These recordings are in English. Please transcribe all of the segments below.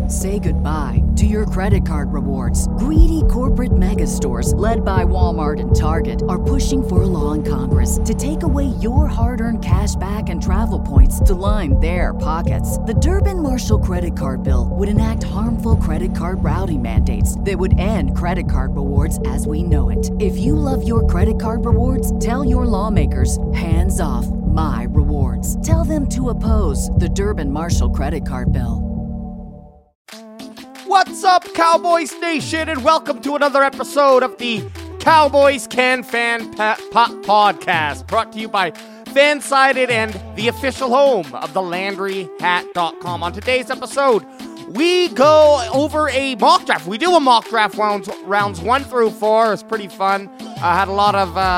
Say goodbye to your credit card rewards. Greedy corporate mega stores, led by Walmart and Target, are pushing for a law in Congress to take away your hard-earned cash back and travel points to line their pockets. The Durbin-Marshall credit card bill would enact harmful credit card routing mandates that would end credit card rewards as we know it. If you love your credit card rewards, tell your lawmakers, hands off my rewards. Tell them to oppose the Durbin-Marshall credit card bill. What's up, Cowboys Nation, and welcome to another episode of the Cowboys Can Fan Podcast, brought to you by Fansided and the official home of the LandryHat.com. On today's episode, we go over a mock draft. We do a mock draft rounds 1 through 4. It's pretty fun. I had a lot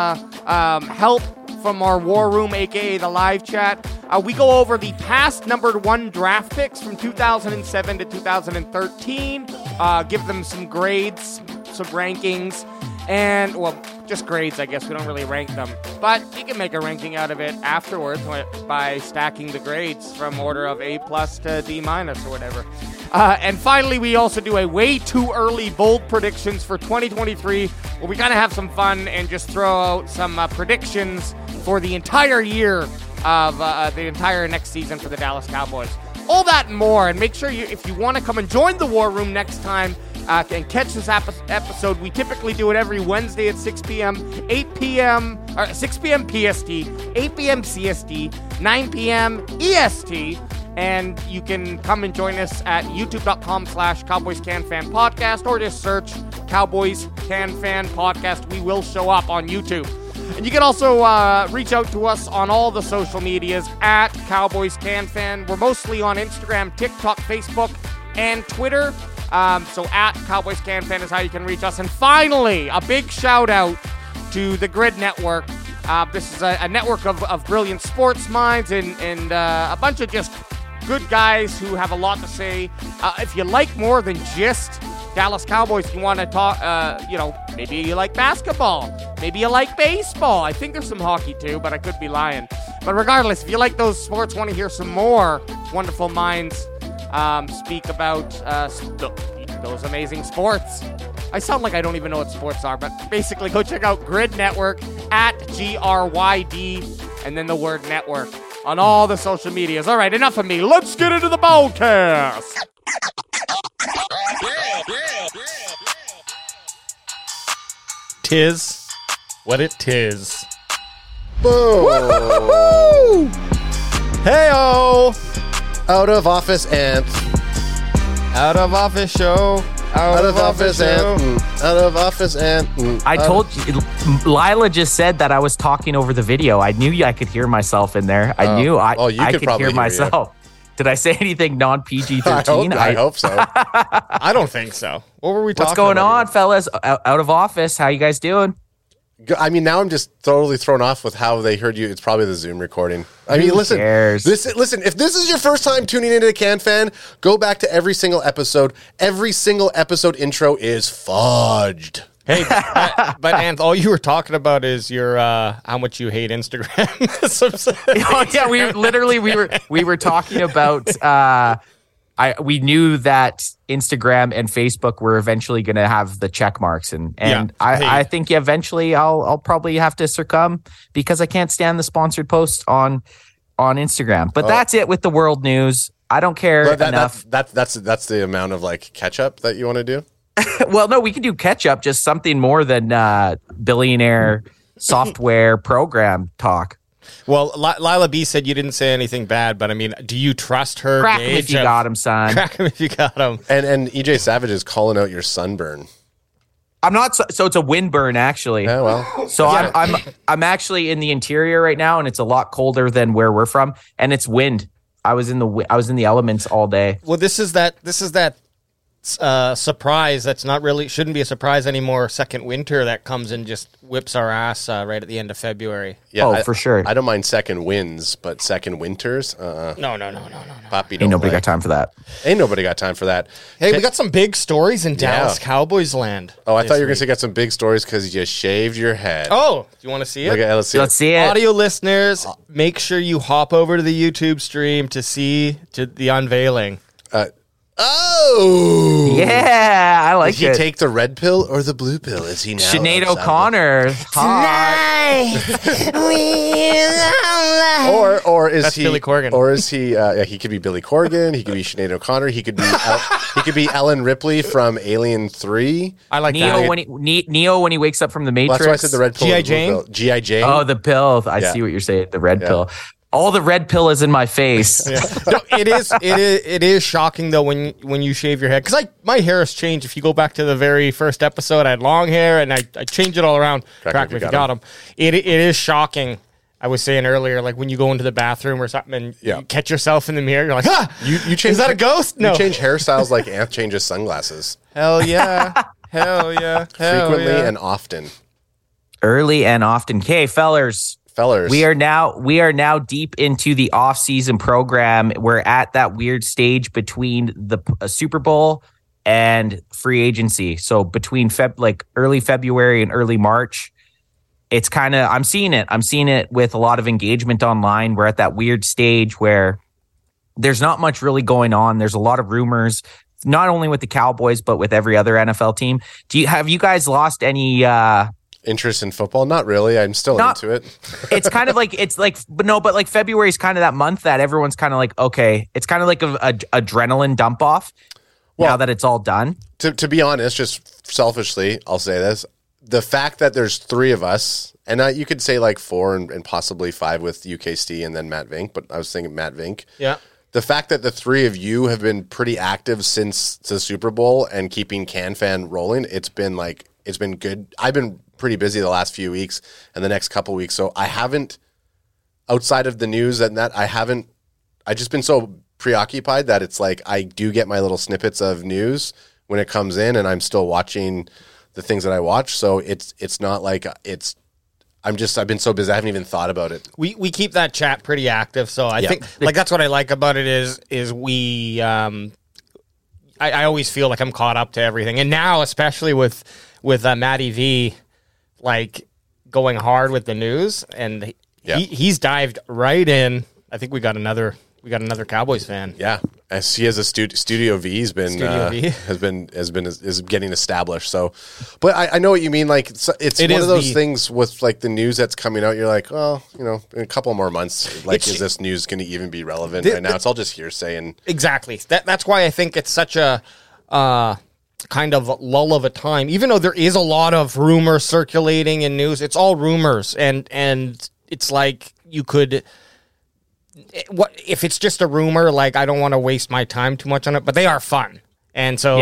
of help from our War Room, aka the live chat. We go over the past numbered 1 draft picks from 2007 to 2013. Give them some grades, some rankings, and, well, just grades, I guess. We don't really rank them. But you can make a ranking out of it afterwards by stacking the grades from order of A+ to D- or whatever. And finally, we also do a way too early bold predictions for 2023, where we kind of have some fun and just throw out some predictions for the entire year of the entire next season for the Dallas Cowboys. All that and more, and make sure if you want to come and join the War Room next time and catch this episode, we typically do it every Wednesday at 6 p.m., 8 p.m., or 6 p.m. PST, 8 p.m. CST, 9 p.m. EST, and you can come and join us at youtube.com/Cowboys Can Fan Podcast, or just search Cowboys Can Fan Podcast. We will show up on YouTube. And you can also reach out to us on all the social medias at Cowboys Can Fan. We're mostly on Instagram, TikTok, Facebook, and Twitter. So at Cowboys Can Fan is how you can reach us. And finally, a big shout out to the Grid Network. This is a network of brilliant sports minds and a bunch of just good guys who have a lot to say. If you like more than just Dallas Cowboys, you want to talk, maybe you like basketball. Maybe you like baseball. I think there's some hockey too, but I could be lying. But regardless, if you like those sports, want to hear some more wonderful minds speak about those amazing sports. I sound like I don't even know what sports are, but basically go check out Grid Network at GRYD and then the word network on all the social medias. All right, enough of me. Let's get into the podcast. Tis what it tis. Boom! Hey-o! Out of office ant. Out of office show. Out of office ant. Out of office ant. I told you, Lila just said that I was talking over the video. I knew I could hear myself in there. I knew I could hear myself. Did I say anything non-PG-13? I hope so. I don't think so. What were we talking about? What's going on, here? fellas? Out of office. How you guys doing? I mean, now I'm just totally thrown off with how they heard you. It's probably the Zoom recording. I mean, Who listen, cares? Listen, if this is your first time tuning into the Can Fan, go back to every single episode. Every single episode intro is fudged. Hey, but Anth, all you were talking about is your how much you hate Instagram. Oh yeah, we were talking about. We knew that Instagram and Facebook were eventually going to have the check marks, and I think eventually I'll probably have to succumb because I can't stand the sponsored posts on Instagram. But that's it with the world news. I don't care enough. That's the amount of like catch up that you want to do. Well, no, we can do catch up, just something more than billionaire software program talk. Well, Lila B said you didn't say anything bad, but I mean, do you trust her? Crack him if you got him, son. Crack him if you got him. And EJ Savage is calling out your sunburn. I'm not. So it's a wind burn, actually. Yeah, well. So I'm actually in the interior right now, and it's a lot colder than where we're from, and it's wind. I was in the elements all day. Well, this is that surprise that's not really shouldn't be a surprise anymore. Second winter that comes and just whips our ass right at the end of February. Yeah, for sure. I don't mind second winds, but second winters. No. Poppy, Ain't nobody got time for that. Ain't nobody got time for that. Hey, we got some big stories in Dallas Cowboys land. Oh, I thought you were going to get some big stories because you shaved your head. Oh, do you want to see it? Let's see it. Audio listeners, make sure you hop over to the YouTube stream to see the unveiling. Oh, Yeah, I like Did he it. take the red pill or the blue pill? Is he now? Sinead outside O'Connor. Hot. Or is That's he Billy Corgan. Or is he? He could be Billy Corgan. He could be Sinead O'Connor. He could be Ellen Ripley from Alien 3. I like Neo that. Neo when he wakes up from the Well, Matrix. that's why I said the red pill. G.I. or the blue Jane? pill. G.I. Jane. Oh, the pill. I Yeah. see what you're saying. The red pill. All the red pill is in my face. No, it is shocking though when you shave your head, because my hair has changed. If you go back to the very first episode, I had long hair and I changed it all around. Crack me if you got them. It is shocking. I was saying earlier, like when you go into the bathroom or something and you catch yourself in the mirror, you're like, You change, is that a ghost? No. You change hairstyles like Anth changes sunglasses. Hell yeah. Hell yeah. Hell Frequently yeah. and often. Early and often. Okay, fellers. We are now deep into the off-season program. We're at that weird stage between the Super Bowl and free agency. So between early February and early March, it's kind of I'm seeing it with a lot of engagement online. We're at that weird stage where there's not much really going on. There's a lot of rumors, not only with the Cowboys but with every other NFL team. Have you guys lost any interest in football? Not really. I'm still into it. It's kind of like but February is kind of that month that everyone's kind of like, okay, it's kind of like a adrenaline dump off now that it's all done. To be honest, just selfishly, I'll say this: the fact that there's 3 of us, and you could say like 4 and possibly 5 with UKST and then Matt Vink, but I was thinking Matt Vink. Yeah. The fact that the 3 of you have been pretty active since the Super Bowl and keeping CanFan rolling, it's been good. I've been pretty busy the last few weeks and the next couple weeks, so I haven't, outside of the news and that, I just been so preoccupied that it's like I do get my little snippets of news when it comes in, and I'm still watching the things that I watch. So it's not like I've been so busy I haven't even thought about it. We keep that chat pretty active, so I think like that's what I like about it is we I always feel like I'm caught up to everything, and now especially with Matty V, like going hard with the news, and he's dived right in. I think we got another Cowboys fan. Yeah, as he has a Studio V. He's been is getting established. So, but I know what you mean. Like it's one of those things with like the news that's coming out. You're like, well, in a couple more months, like, is this news going to even be relevant? Right now, it's all just hearsay. And exactly. That's why I think it's such a kind of lull of a time. Even though there is a lot of rumors circulating in news, it's all rumors, and it's like you could. What if it's just a rumor? Like, I don't want to waste my time too much on it, but they are fun, and so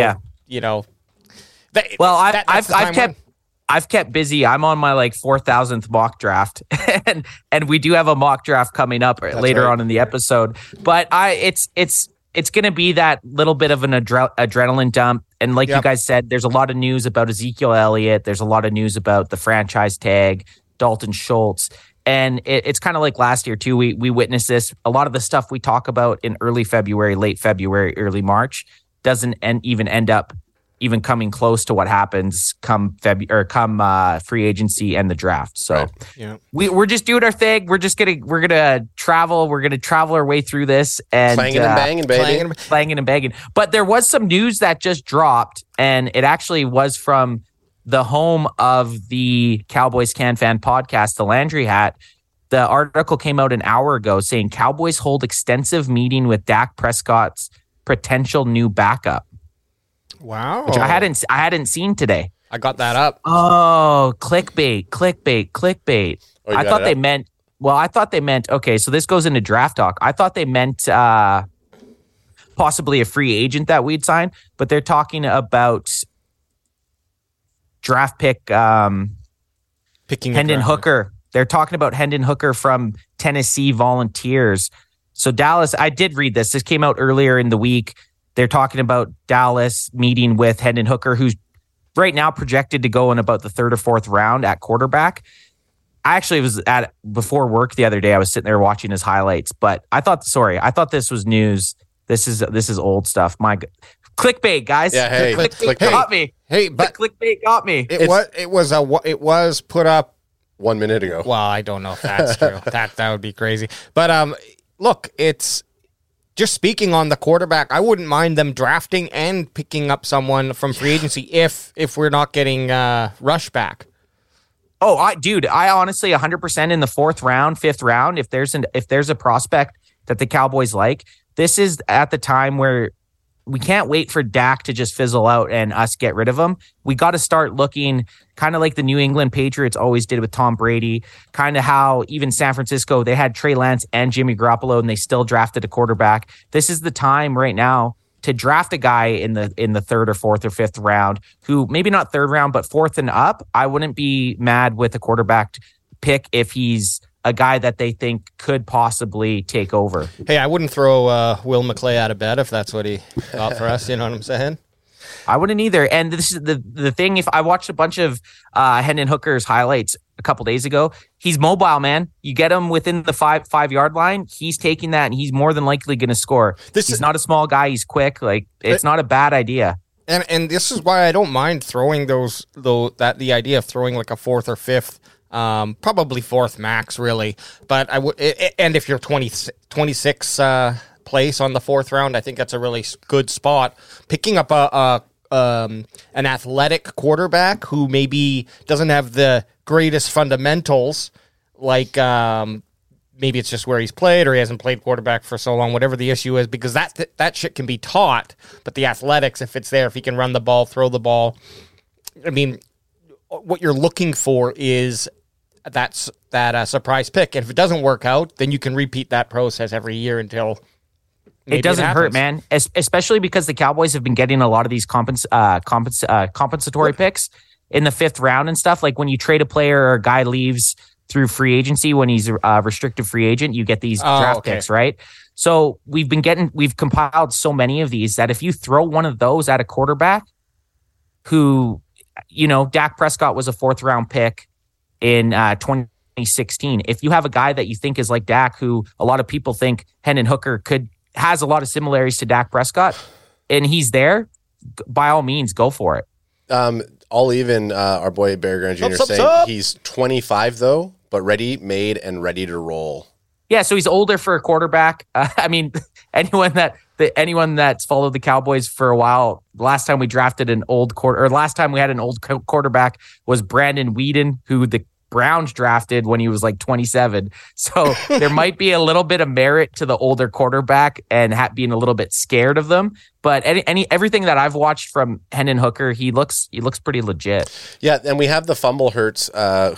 I've kept busy. I'm on my 4,000th mock draft, and we do have a mock draft coming up later on in the episode. But it's going to be that little bit of an adrenaline dump, and like you guys said, there's a lot of news about Ezekiel Elliott. There's a lot of news about the franchise tag, Dalton Schultz. And it's kind of like last year, too. We witnessed this. A lot of the stuff we talk about in early February, late February, early March doesn't even end up even coming close to what happens come free agency and the draft. So we're just doing our thing. We're gonna travel. We're gonna travel our way through this and clanging and banging, baby. Clanging and banging. But there was some news that just dropped, and it actually was from the home of the Cowboys Can Fan podcast, the Landry Hat. The article came out an hour ago saying Cowboys hold extensive meeting with Dak Prescott's potential new backup. Wow. Which I hadn't seen today. I got that up. Oh, clickbait. Oh, I thought they meant, okay, so this goes into draft talk. I thought they meant possibly a free agent that we'd sign, but they're talking about draft pick picking Hendon Hooker. They're talking about Hendon Hooker from Tennessee Volunteers. So Dallas, I did read this. This came out earlier in the week. They're talking about Dallas meeting with Hendon Hooker, who's right now projected to go in about the 3rd or 4th round at quarterback. I actually was before work the other day. I was sitting there watching his highlights, but I thought this was news. This is old stuff. My clickbait, guys. Yeah, hey, clickbait got me. Hey, but clickbait got me. It was put up 1 minute ago. Well, I don't know if that's true. that would be crazy. But look, it's just speaking on the quarterback, I wouldn't mind them drafting and picking up someone from free agency if we're not getting Rush back. Oh, I honestly 100% in the 4th round, 5th round. If there's a prospect that the Cowboys like, this is at the time where we can't wait for Dak to just fizzle out and us get rid of him. We got to start looking kind of like the New England Patriots always did with Tom Brady, kind of how even San Francisco, they had Trey Lance and Jimmy Garoppolo and they still drafted a quarterback. This is the time right now to draft a guy in the 3rd or 4th or 5th round who maybe not 3rd round, but 4th and up. I wouldn't be mad with a quarterback pick if he's a guy that they think could possibly take over. Hey, I wouldn't throw Will McClay out of bed if that's what he thought for us. You know what I'm saying? I wouldn't either. And this is the thing. If I watched a bunch of Hendon Hooker's highlights a couple days ago, he's mobile, man. You get him within the 5-yard line, he's taking that, and he's more than likely going to score. He's not a small guy. He's quick. Like, it's not a bad idea. And this is why I don't mind throwing the idea of throwing like a 4th or 5th. Probably 4th max, really. But I would, and if you're 26 place on the 4th round, I think that's a really good spot. Picking up an athletic quarterback who maybe doesn't have the greatest fundamentals, like maybe it's just where he's played or he hasn't played quarterback for so long, whatever the issue is, because that shit can be taught. But the athletics, if it's there, if he can run the ball, throw the ball, I mean, what you're looking for is that surprise pick. And if it doesn't work out, then you can repeat that process every year until it doesn't hurt, man. Especially because the Cowboys have been getting a lot of these compensatory picks in the 5th round and stuff. Like when you trade a player or a guy leaves through free agency, when he's a restricted free agent, you get these draft picks, right? So we've compiled so many of these that if you throw one of those at a quarterback who, you know, Dak Prescott was a 4th round pick in 2016. If you have a guy that you think is like Dak, who a lot of people think Hendon Hooker has a lot of similarities to Dak Prescott, and he's there, by all means, go for it. I'll even our boy Bear Grant Jr. saying he's 25 though, but made and ready to roll. Yeah, so he's older for a quarterback. I mean, anyone that's followed the Cowboys for a while, last time we drafted last time we had an old quarterback was Brandon Weeden, who the Browns drafted when he was like 27. So there might be a little bit of merit to the older quarterback and being a little bit scared of them. But everything that I've watched from Hendon Hooker, he looks pretty legit. Yeah, and we have the Fumble Hurts,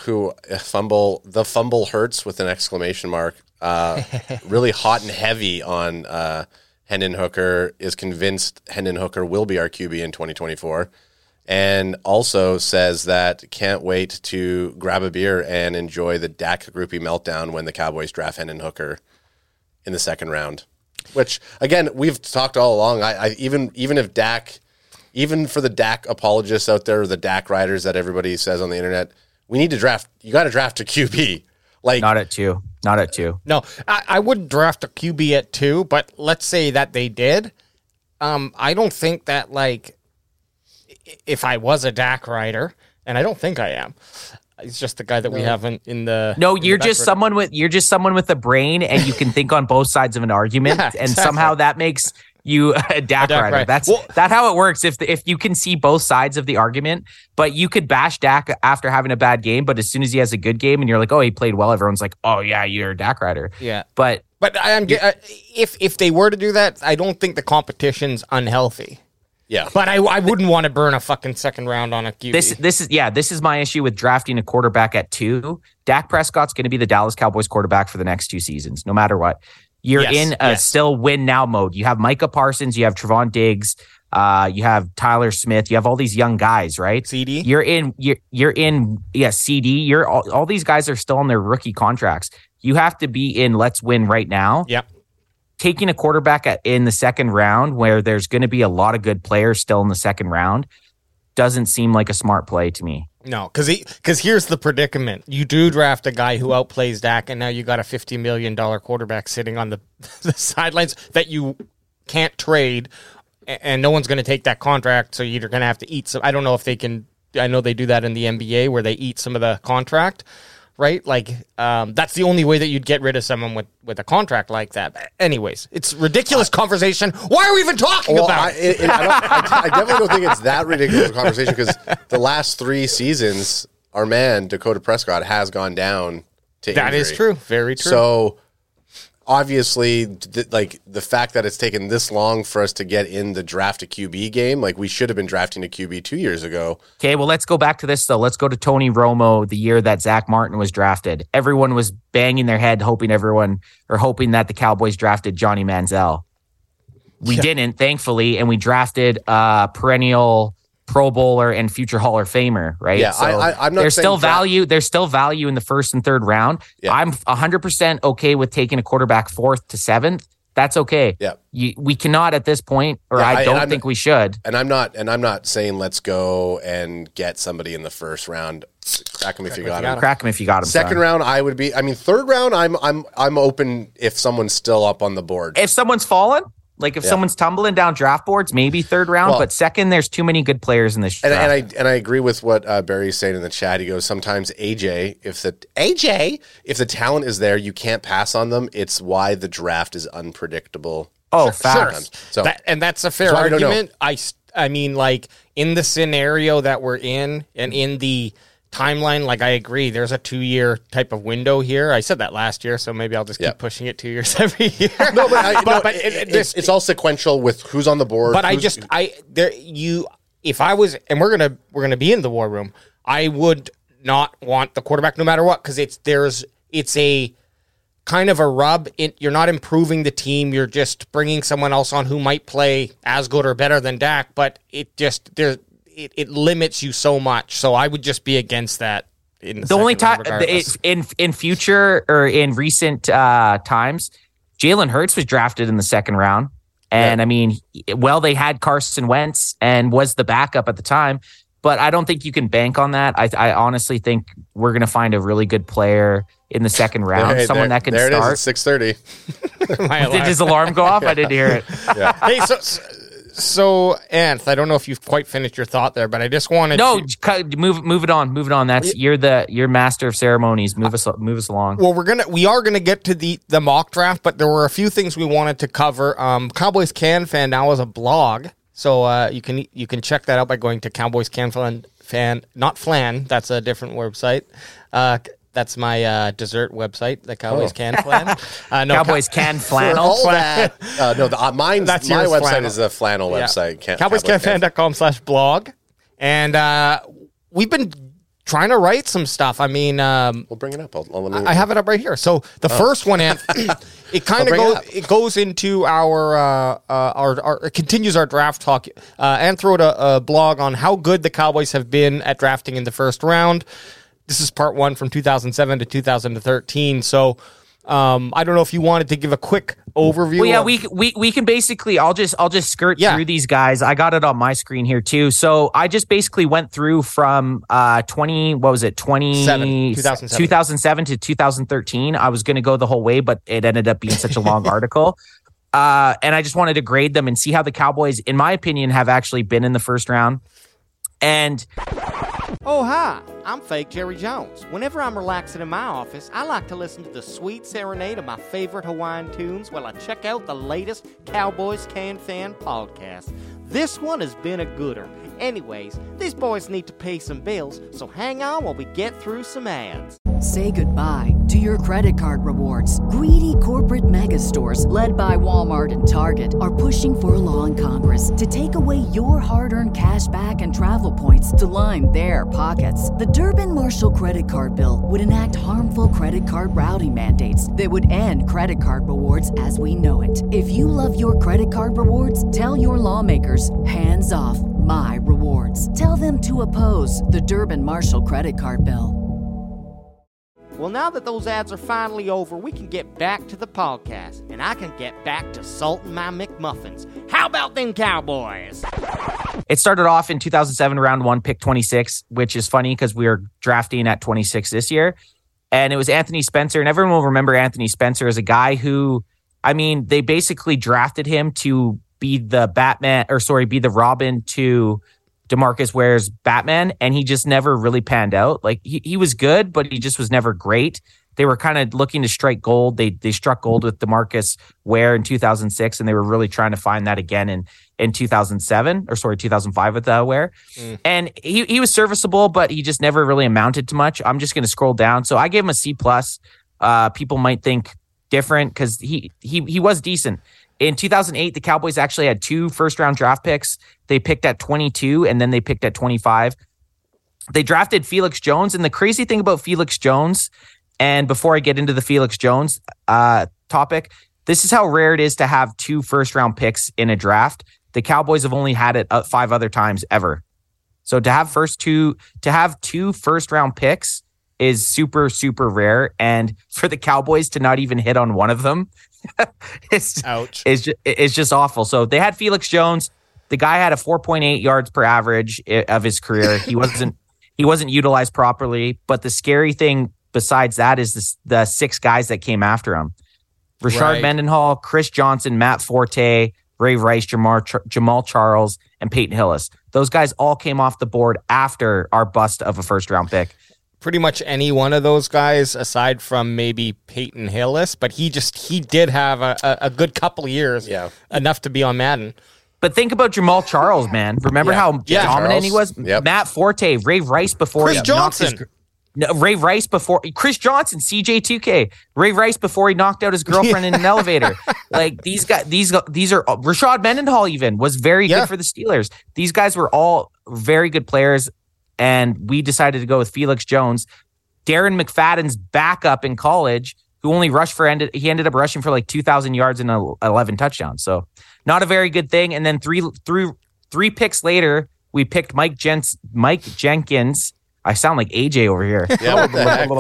the Fumble Hurts with an exclamation mark. Really hot and heavy on Hendon Hooker, is convinced Hendon Hooker will be our QB in 2024, and also says that can't wait to grab a beer and enjoy the Dak groupie meltdown when the Cowboys draft Hendon Hooker in the 2nd round. Which, again, we've talked all along. I even if Dak, even for the Dak apologists out there, or the Dak riders that everybody says on the internet, we need to draft. You got to draft a QB. Like, not at 2. No, I would draft a QB at 2, but let's say that they did. I don't think that, like, if I was a Dak rider, and I don't think I am, it's just the guy that we have in the. No, you're just someone with a brain, and you can think on both sides of an argument, yeah, exactly. And somehow that makes you a Dak rider. That's how it works. If you can see both sides of the argument, but you could bash Dak after having a bad game, but as soon as he has a good game and you're like, oh, he played well, everyone's like, oh yeah, you're a Dak rider. Yeah, but if they were to do that, I don't think the competition's unhealthy. Yeah, but I wouldn't want to burn a fucking 2nd round on a QB. This is my issue with drafting a quarterback at 2. Dak Prescott's going to be the Dallas Cowboys quarterback for the next 2 seasons, no matter what. You're in a still win now mode. You have Micah Parsons, you have Trevon Diggs, you have Tyler Smith, you have all these young guys, right? CD. You're in CD. All these guys are still on their rookie contracts. You have to be in let's win right now. Yep. Taking a quarterback in the 2nd round where there's going to be a lot of good players still in the 2nd round doesn't seem like a smart play to me. No, because here's the predicament. You do draft a guy who outplays Dak, and now you got a $50 million quarterback sitting on the sidelines that you can't trade, and no one's going to take that contract, so you're going to have to eat some. I don't know if they can. I know they do that in the NBA where they eat some of the contract. right? Like, that's the only way that you'd get rid of someone with a contract like that. Anyways, it's ridiculous conversation. Why are we even talking about it? I definitely don't think it's that ridiculous a conversation because the last 3 seasons, our man, Dakota Prescott, has gone down to That injury. is true. Very true. So, obviously, the fact that it's taken this long for us to get in the draft a QB game, like we should have been drafting a QB 2 years ago. Okay, well, let's go back to this, though. Let's go to Tony Romo, the year that Zach Martin was drafted. Everyone was banging their head, hoping that the Cowboys drafted Johnny Manziel. We didn't, thankfully, and we drafted a perennial Pro Bowler and future Hall of Famer, right? Yeah, so I'm not there's saying still value. There's still value in the first and third round. Yeah. I'm 100% okay with taking a quarterback 4th to 7th. That's okay. Yeah. We cannot at this point, or I don't think we should. And I'm not saying let's go and get somebody in the first round. Crack him if you got him. Crack him if you got him. Second round, I would be. I mean, third round, I'm open if someone's still up on the board. If someone's fallen, like if someone's tumbling down draft boards, maybe third round. But second, there's too many good players in this draft. And I agree with what Barry's saying in the chat. He goes, sometimes if the talent is there, you can't pass on them. It's why the draft is unpredictable. Oh, facts. So that's a fair argument. I mean, like in the scenario that we're in, and in the timeline, like I agree, there's a 2-year type of window here. I said that last year, so maybe I'll just keep pushing it 2 years every year. No, but it's all sequential with who's on the board. But if I was, and we're gonna be in the war room, I would not want the quarterback no matter what, because it's a kind of a rub. You're not improving the team. You're just bringing someone else on who might play as good or better than Dak, but it limits you so much. So I would just be against that. The only time in future or in recent times, Jalen Hurts was drafted in the second round. And I mean, they had Carson Wentz and was the backup at the time, but I don't think you can bank on that. I honestly think we're going to find a really good player in the second round, someone that can start. There it is at 6:30. Did his alarm go off? I didn't hear it. Yeah. Hey, so Anth, I don't know if you've quite finished your thought there, but I just wanted to move it on. That's you're master of ceremonies. Move us along. Well, we are gonna get to the mock draft, but there were a few things we wanted to cover. Cowboys Can Fan now has a blog, so you can check that out by going to Cowboys Can Fan, not Flan. That's a different website. That's my dessert website, the Cowboys Can Flan. No, Cowboys Can Flannel. My website flannel. is the flannel website. CowboysCanFan.com/blog. And we've been trying to write some stuff. I mean, we'll bring it up. I have it up right here. So the first one, it kind of goes into it continues our draft talk. Anth wrote a blog on how good the Cowboys have been at drafting in the first round. This is part 1 from 2007 to 2013. So I don't know if you wanted to give a quick overview. Well, yeah, we can basically. I'll just skirt through these guys. I got it on my screen here too. So I just basically went through from 2007 to 2013. I was going to go the whole way, but it ended up being such a long article. And I just wanted to grade them and see how the Cowboys, in my opinion, have actually been in the first round. And oh, hi, I'm Fake Jerry Jones. Whenever I'm relaxing in my office, I like to listen to the sweet serenade of my favorite Hawaiian tunes while I check out the latest Cowboys Can Fan podcast. This one has been a gooder. Anyways, these boys need to pay some bills, so hang on while we get through some ads. Say goodbye to your credit card rewards. Greedy corporate mega stores, led by Walmart and Target, are pushing for a law in Congress to take away your hard-earned cash back and travel points to line their pockets. The Durbin-Marshall credit card bill would enact harmful credit card routing mandates that would end credit card rewards as we know it. If you love your credit card rewards, tell your lawmakers, hands off my rewards. Tell them to oppose the Durbin-Marshall credit card bill. Well, now that those ads are finally over, we can get back to the podcast, and I can get back to salting my McMuffins. How about them Cowboys? It started off in 2007, round 1, pick 26, which is funny because we were drafting at 26 this year. And it was Anthony Spencer, and everyone will remember Anthony Spencer as a guy who, I mean, they basically drafted him to be the Robin to DeMarcus Ware's Batman, and he just never really panned out. Like he was good, but he just was never great. They were kind of looking to strike gold. They struck gold with DeMarcus Ware in 2006, and they were really trying to find that again in 2005 with Ware. And he was serviceable, but he just never really amounted to much. I'm just going to scroll down. So I gave him a C+. People might think different because he was decent. In 2008, the Cowboys actually had 2 first-round draft picks. They picked at 22, and then they picked at 25. They drafted Felix Jones, and the crazy thing about Felix Jones, and before I get into the Felix Jones topic, this is how rare it is to have 2 first-round picks in a draft. The Cowboys have only had it 5 other times ever. So to have 2 first-round picks is super, super rare. And for the Cowboys to not even hit on one of them, it's just awful. So they had Felix Jones. The guy had a 4.8 yards per average of his career. He wasn't utilized properly. But the scary thing besides that is the 6 guys that came after him: Rashard Mendenhall, Chris Johnson, Matt Forte, Ray Rice, Jamal Charles, and Peyton Hillis. Those guys all came off the board after our bust of a first-round pick. Pretty much any one of those guys, aside from maybe Peyton Hillis, but he did have a good couple of years, enough to be on Madden. But think about Jamal Charles, man. Remember how dominant he was? Yep. Matt Forte, Ray Rice before Chris Johnson. Ray Rice before Chris Johnson, CJ2K, Ray Rice before he knocked out his girlfriend in an elevator. Like these are Rashad Mendenhall even was very good for the Steelers. These guys were all very good players, and we decided to go with Felix Jones, Darren McFadden's backup in college, who only ended up rushing for like 2,000 yards and 11 touchdowns. So not a very good thing. And then three picks later, we picked Mike Jenkins. I sound like AJ over here. Yeah, what the heck?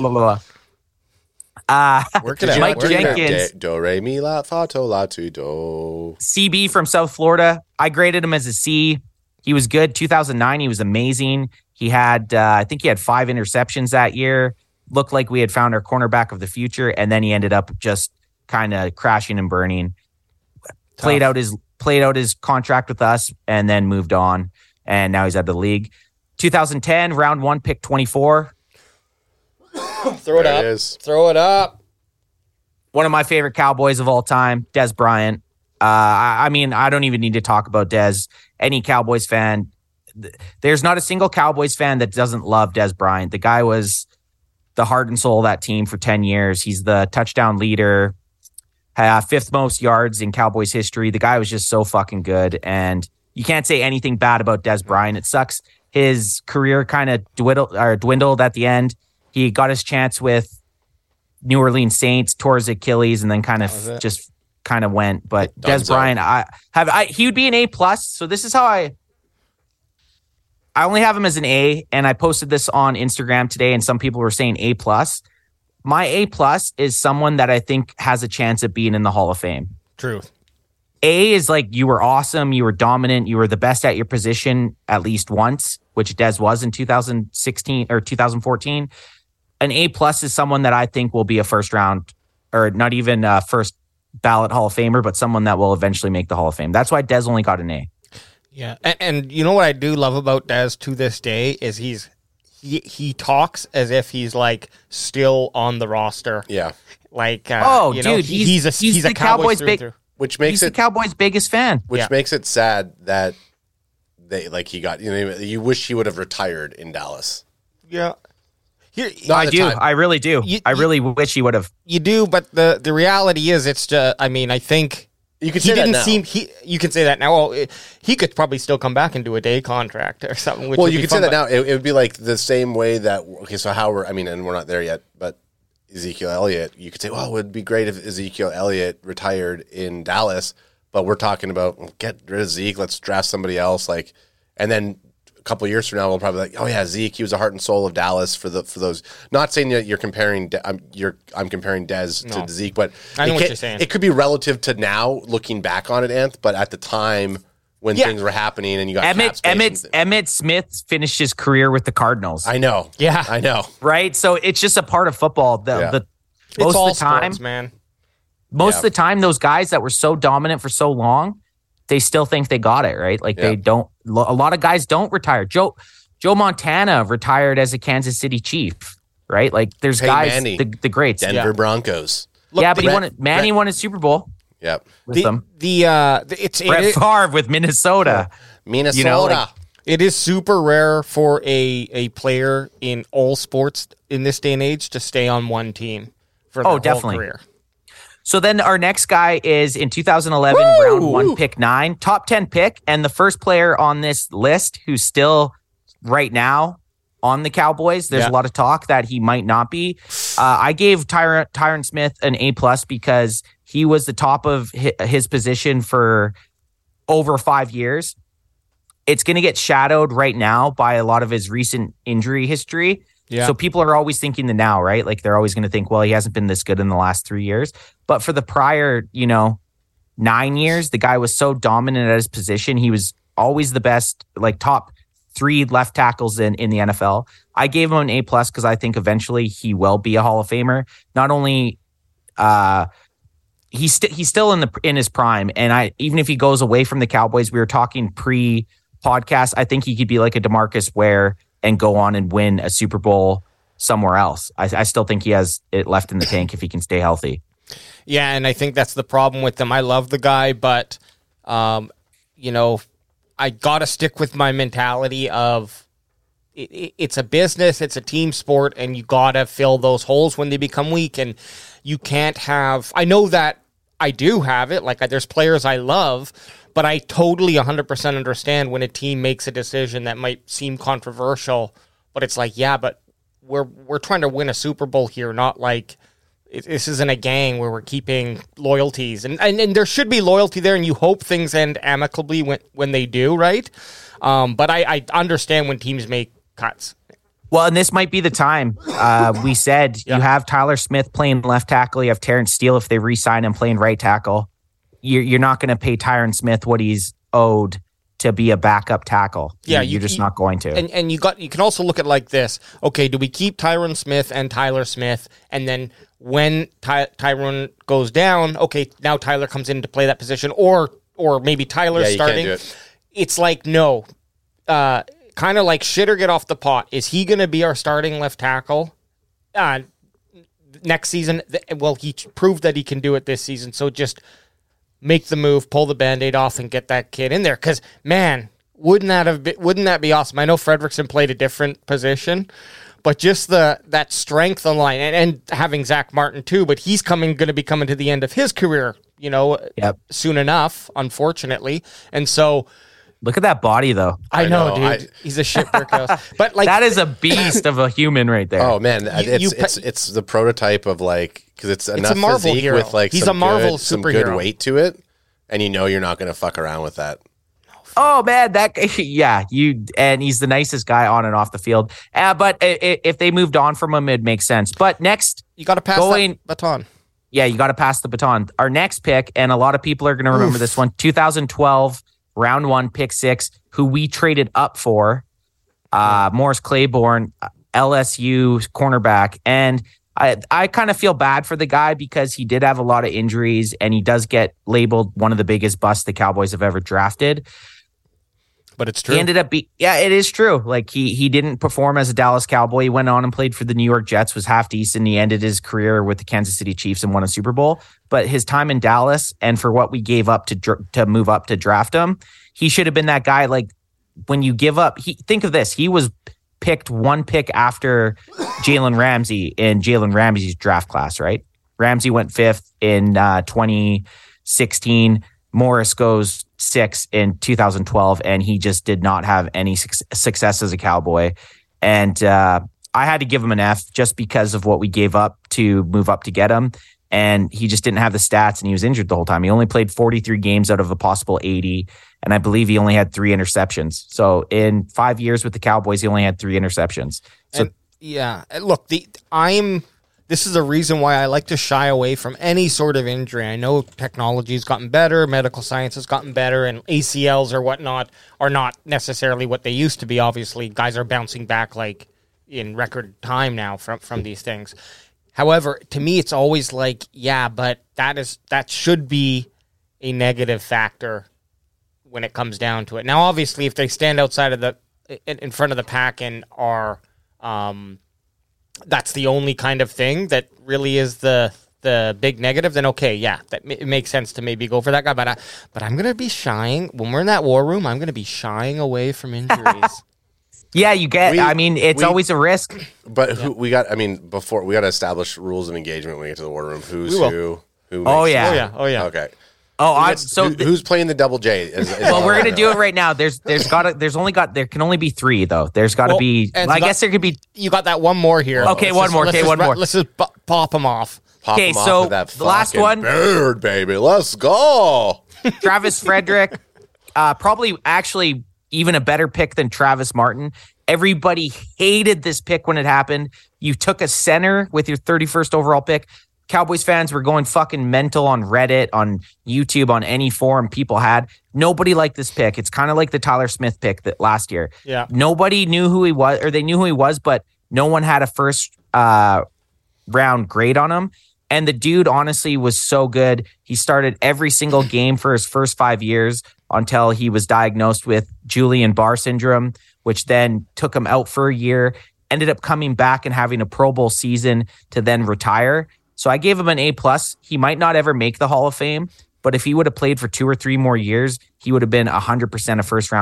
Work it out. Mike Jenkins. Do, re, mi, la, fa, to, la, tu, do. CB from South Florida. I graded him as a C. He was good. 2009, he was amazing. He had, I think he had 5 interceptions that year. Looked like we had found our cornerback of the future, and then he ended up just kind of crashing and burning. Played out his contract with us, and then moved on, and now he's out of the league. 2010, round 1, pick 24. Throw it up. One of my favorite Cowboys of all time, Dez Bryant. I mean, I don't even need to talk about Dez. Any Cowboys fan, there's not a single Cowboys fan that doesn't love Dez Bryant. The guy was the heart and soul of that team for 10 years. He's the touchdown leader, 5th most yards in Cowboys history. The guy was just so fucking good, and you can't say anything bad about Dez Bryant. It sucks. His career kind of dwindled at the end. He got his chance with New Orleans Saints, tore his Achilles, and then kind of just kind of went. But Dez Bryant, he would be an A+. So this is how I only have him as an A, and I posted this on Instagram today, and some people were saying A+. My A+ is someone that I think has a chance of being in the Hall of Fame. Truth. A is like, you were awesome, you were dominant, you were the best at your position at least once, which Dez was in 2016 or 2014. An A+ is someone that I think will be a first round, or not even a first ballot Hall of Famer, but someone that will eventually make the Hall of Fame. That's why Dez only got an A. Yeah, and you know what I do love about Dez to this day is he talks as if he's like still on the roster. Yeah, like dude, he's a Cowboys through. Which makes he's the Cowboys' biggest fan. Which makes it sad that he got, you wish he would have retired in Dallas. Yeah. I do. I really do. I really wish he would have. You do, but the reality is it's just, I mean, I think you could say that now. You can say that now. Well, he could probably still come back and do a day contract or something. Well, you could say that now. It would be like the same way that, okay, so and we're not there yet, but Ezekiel Elliott, you could say, well, it would be great if Ezekiel Elliott retired in Dallas, but we're talking about, get rid of Zeke, let's draft somebody else, and then a couple of years from now, we'll probably be like, oh yeah, Zeke, he was the heart and soul of Dallas for those. Not saying that you're comparing, I'm comparing Dez to Zeke, but I know what you're saying. It could be relative to now, looking back on it, Anth, but at the time when things were happening and you got Emmitt Smith finished his career with the Cardinals. I know. Yeah. I know. Right? So it's just a part of football. Most of the time, sports, man. Most of the time, those guys that were so dominant for so long, they still think they got it, right? Like they don't. A lot of guys don't retire. Joe Montana retired as a Kansas City Chief, right? Like there's guys, Manny, the greats, Denver Broncos. Look, but Manny won a Super Bowl. Yep. With them. It's Brett Favre with Minnesota. Minnesota. You know, like, it is super rare for a player in all sports in this day and age to stay on one team for their whole career. So then our next guy is in 2011, round 1, pick 9, top 10 pick, and the first player on this list who's still right now on the Cowboys. There's a lot of talk that he might not be. I gave Tyron Smith an A+ because he was the top of his position for over 5 years. It's going to get shadowed right now by a lot of his recent injury history. Yeah. So people are always thinking the now, right? Like they're always going to think, well, he hasn't been this good in the last 3 years. But for the prior, 9 years, the guy was so dominant at his position. He was always the best, like top 3 left tackles in the NFL. I gave him an A+ because I think eventually he will be a Hall of Famer. Not only he's still in his prime, and even if he goes away from the Cowboys, we were talking pre-podcast, I think he could be like a DeMarcus Ware and go on and win a Super Bowl somewhere else. I still think he has it left in the tank if he can stay healthy. Yeah, and I think that's the problem with him. I love the guy, but, I got to stick with my mentality of it's a business, it's a team sport, and you got to fill those holes when they become weak. And you can't have, I know that I do have it, like there's players I love, but I totally 100% understand when a team makes a decision that might seem controversial, but it's like, yeah, but we're trying to win a Super Bowl here, not like this isn't a gang where we're keeping loyalties. And there should be loyalty there, and you hope things end amicably when they do, right? But I understand when teams make cuts. Well, and this might be the time. We said you have Tyler Smith playing left tackle. You have Terrence Steele if they re-sign him playing right tackle. You're not going to pay Tyron Smith what he's owed to be a backup tackle. Yeah, you're just not going to. And you can also look at it like this. Okay, do we keep Tyron Smith and Tyler Smith, and then when Tyron goes down, okay, now Tyler comes in to play that position, or maybe Tyler's starting. Can't do it. It's like no, kind of like shit or get off the pot. Is he going to be our starting left tackle next season? Well, he proved that he can do it this season. So just make the move, pull the Band-Aid off, and get that kid in there. Because, man, wouldn't that be awesome? I know Fredrickson played a different position, but just that strength on the line, and having Zach Martin too, but he's going to be coming to the end of his career, soon enough, unfortunately. And so... Look at that body, though. I know, dude. He's a shit brick house. But like that is a beast of a human right there. Oh man, it's the prototype of because it's enough a Marvel physique hero. With he's a Marvel some superhero. good weight to it, and you're not going to fuck around with that. Oh man, and he's the nicest guy on and off the field. But if they moved on from him, it makes sense. But next, you got to pass that baton. Yeah, you got to pass the baton. Our next pick, and a lot of people are going to remember this one, 2012. Round 1, pick 6, who we traded up for, Morris Claiborne, LSU cornerback. And I kind of feel bad for the guy because he did have a lot of injuries and he does get labeled one of the biggest busts the Cowboys have ever drafted. But it's true. He ended up it is true. Like he didn't perform as a Dallas Cowboy. He went on and played for the New York Jets, was half decent. He ended his career with the Kansas City Chiefs and won a Super Bowl. But his time in Dallas and for what we gave up to move up to draft him, he should have been that guy. Like when you give up, think of this. He was picked 1 pick after Jalen Ramsey in Jalen Ramsey's draft class, right? Ramsey went 5th in 2016. Morris goes 6 in 2012, and he just did not have any success as a Cowboy. And I had to give him an F just because of what we gave up to move up to get him. And he just didn't have the stats, and he was injured the whole time. He only played 43 games out of a possible 80, and I believe he only had 3 interceptions. So in 5 years with the Cowboys, he only had 3 interceptions. So look, this is a reason why I like to shy away from any sort of injury. I know technology's gotten better, medical science has gotten better, and ACLs or whatnot are not necessarily what they used to be. Obviously, guys are bouncing back like in record time now from these things. However, to me, it's always like, yeah, but that should be a negative factor when it comes down to it. Now, obviously, if they stand outside of in front of the pack and are, that's the only kind of thing that really is the big negative, then okay, yeah, it makes sense to maybe go for that guy. But I'm going to be shying when we're in that war room. I'm going to be shying away from injuries. Yeah, it's always a risk. But before we got to establish rules of engagement when we get to the war room. Who's who? Oh yeah. Okay. Who's playing the double J? Well, we're gonna do it right now. There can only be 3 though. There's got to be. I guess there could be. You got that one more here. Okay, one more. Let's just pop them off. Okay, so the last one, bird baby, let's go. Travis Frederick, probably actually even a better pick than Travis Martin. Everybody hated this pick when it happened. You took a center with your 31st overall pick. Cowboys fans were going fucking mental on Reddit, on YouTube, on any forum people had. Nobody liked this pick. It's kind of like the Tyler Smith pick that last year. Yeah. Nobody knew who he was, or they knew who he was, but no one had a first round grade on him. And the dude honestly was so good. He started every single game for his first 5 years until he was diagnosed with Guillain-Barré syndrome, which then took him out for a year, ended up coming back and having a Pro Bowl season to then retire. So I gave him an A+. He might not ever make the Hall of Fame, but if he would have played for 2 or 3 more years, he would have been 100% a first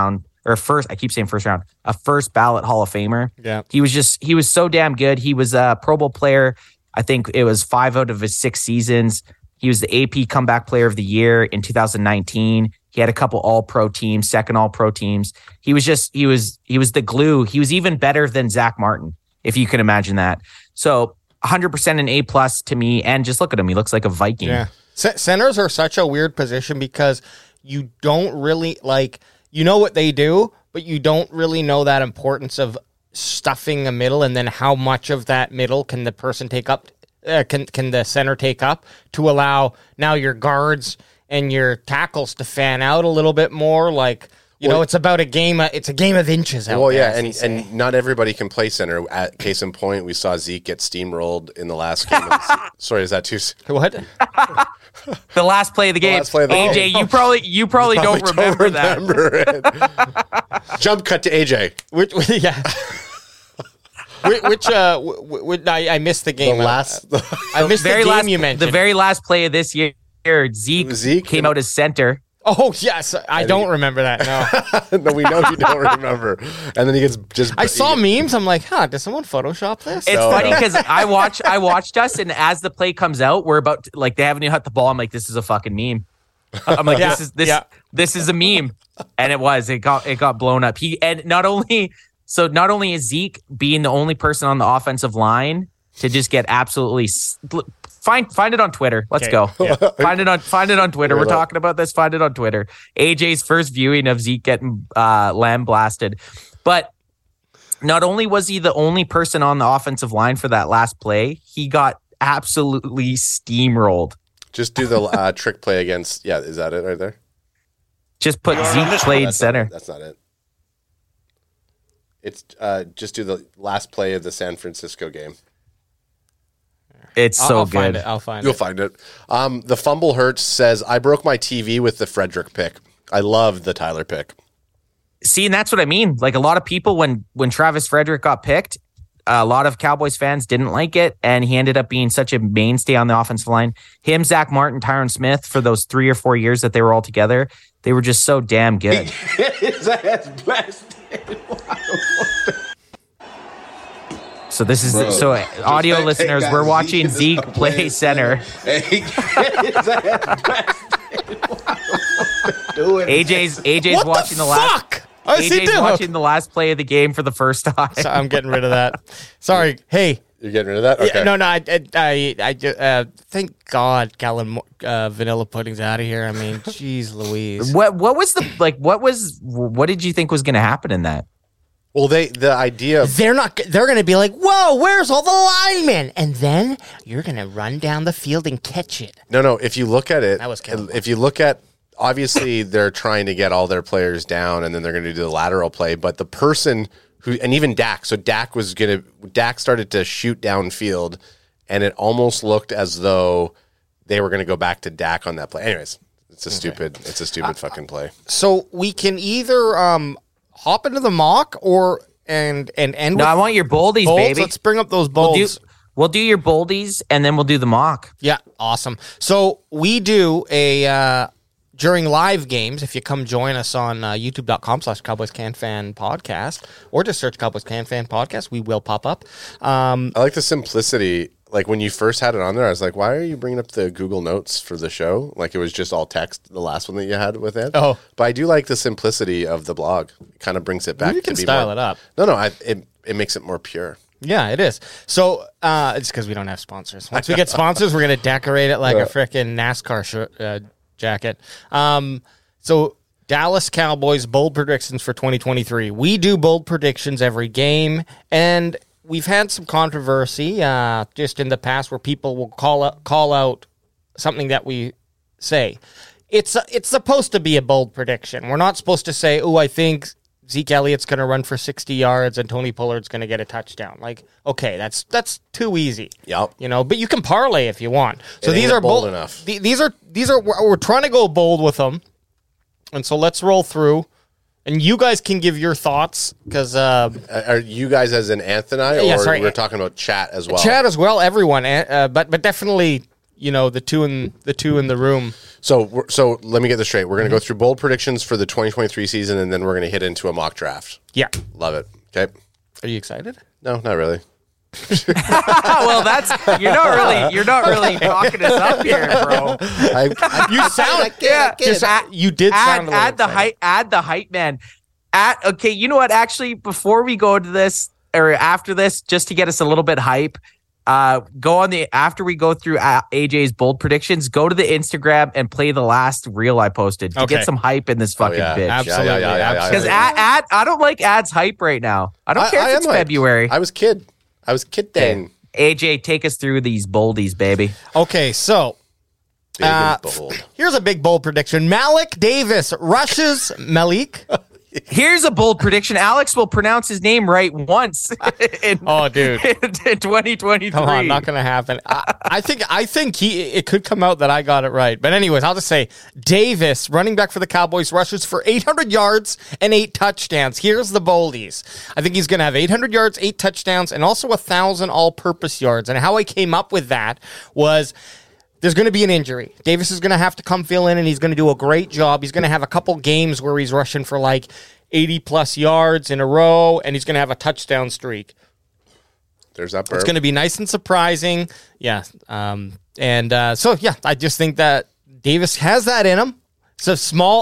ballot Hall of Famer. Yeah. He was so damn good. He was a Pro Bowl player. I think it was 5 out of his 6 seasons. He was the AP Comeback Player of the Year in 2019. He had a couple All-Pro teams, second All-Pro teams. He was the glue. He was even better than Zach Martin, if you can imagine that. So 100% an A+ to me. And just look at him. He looks like a Viking. Yeah. Centers are such a weird position because you don't really you know what they do, but you don't really know that importance of stuffing a middle, and then how much of that middle can the person take up, can the center take up to allow now your guards and your tackles to fan out a little bit more. It's about a game. It's a game of inches out there. Well, yeah, and not everybody can play center. Case in point, we saw Zeke get steamrolled in the last game. Sorry, is that too? What? The last play of the game. AJ, you probably don't remember that. Jump cut to AJ. Yeah. I missed the game. I missed the game you mentioned. The very last play of this year, Zeke came out as center. Oh, yes. I don't remember that, no. No, we know you don't remember. And then he gets just... I saw memes. I'm like, did someone Photoshop this? It's funny because I watched us, and as the play comes out, we're about to, they haven't even hit the ball. I'm like, this is a fucking meme. I'm like, this is a meme. And it got blown up. Not only is Zeke being the only person on the offensive line to just get absolutely... Find it on Twitter. Let's go. Yeah. Find it on Twitter. We're talking about this. Find it on Twitter. AJ's first viewing of Zeke getting lamb blasted. But not only was he the only person on the offensive line for that last play, he got absolutely steamrolled. Just do the trick play against... Yeah, is that it right there? Just put Zeke played center. That's not it. It's just do the last play of the San Francisco game. It's so good. I'll find it. You'll find it. The Fumble Hurts says, I broke my TV with the Frederick pick. I love the Tyler pick. See, and that's what I mean. Like a lot of people, when Travis Frederick got picked, a lot of Cowboys fans didn't like it, and he ended up being such a mainstay on the offensive line. Him, Zach Martin, Tyron Smith, for those 3 or 4 years that they were all together, they were just so damn good. So this is audio listeners, we're watching Zeke play center. AJ's watching the last. AJ's watching the last play of the game for the first time. So I'm getting rid of that. Sorry. Hey, you're getting rid of that? Okay. Yeah, no. I thank God, Gallon Vanilla Pudding's out of here. I mean, geez, Louise. What did you think was going to happen in that? Well, the idea they're going to be like, whoa, where's all the linemen? And then you're going to run down the field and catch it. No. If you look at it, that was terrible. If you look at, obviously they're trying to get all their players down, and then they're going to do the lateral play. But the person and even Dak, so Dak started to shoot downfield, and it almost looked as though they were going to go back to Dak on that play. Anyways, It's a stupid fucking play. So we can either hop into the mock or and end. No, I want your boldies, baby. Let's bring up those bolds. We'll do your boldies and then we'll do the mock. Yeah, awesome. So we do a during live games. If you come join us on youtube.com/CowboysCanFan podcast, or just search Cowboys Can Fan podcast, we will pop up. I like the simplicity. Like when you first had it on there, I was like, why are you bringing up the Google Notes for the show? Like it was just all text, the last one that you had with it. Oh. But I do like the simplicity of the blog. It kind of brings it back. You can style it up. No, it makes it more pure. Yeah, it is. So it's because we don't have sponsors. Once we get sponsors, we're going to decorate it like a freaking NASCAR jacket. So Dallas Cowboys bold predictions for 2023. We do bold predictions every game, and we've had some controversy just in the past where people will call out something that we say. It's supposed to be a bold prediction. We're not supposed to say, "Oh, I think Zeke Elliott's going to run for 60 yards and Tony Pollard's going to get a touchdown." Like, okay, that's too easy. Yep. But you can parlay if you want. So these are bold enough. These are we're trying to go bold with them, and so let's roll through. And you guys can give your thoughts because are you guys as in Anthony, or we're talking about chat as well? Chat as well, everyone, but definitely the two in the room. So let me get this straight. We're going to go through bold predictions for the 2023 season, and then we're going to hit into a mock draft. Yeah, love it. Okay, are you excited? No, not really. Well, you're not really talking us up here, bro. You sound you did sound add the hype man. Okay, you know what? Actually, before we go to this or after this, just to get us a little bit hype, after we go through AJ's bold predictions, go to the Instagram and play the last reel I posted to get some hype in this fucking bitch. Absolutely, because I don't like ads hype right now. I don't care if it's February. I was kidding. AJ, take us through these boldies, baby. Okay, so big and bold. Here's a big bold prediction. Malik Davis rushes Malik. Here's a bold prediction. Alex will pronounce his name right once. In 2023. Come on, not going to happen. I think it could come out that I got it right. But anyways, I'll just say Davis, running back for the Cowboys, rushes for 800 yards and 8 touchdowns. Here's the boldies. I think he's going to have 800 yards, 8 touchdowns, and also 1,000 all-purpose yards. And how I came up with that was there's going to be an injury. Davis is going to have to come fill in, and he's going to do a great job. He's going to have a couple games where he's rushing for like 80-plus yards in a row, and he's going to have a touchdown streak. There's that burp. It's going to be nice and surprising. Yeah. I just think that Davis has that in him. It's a small,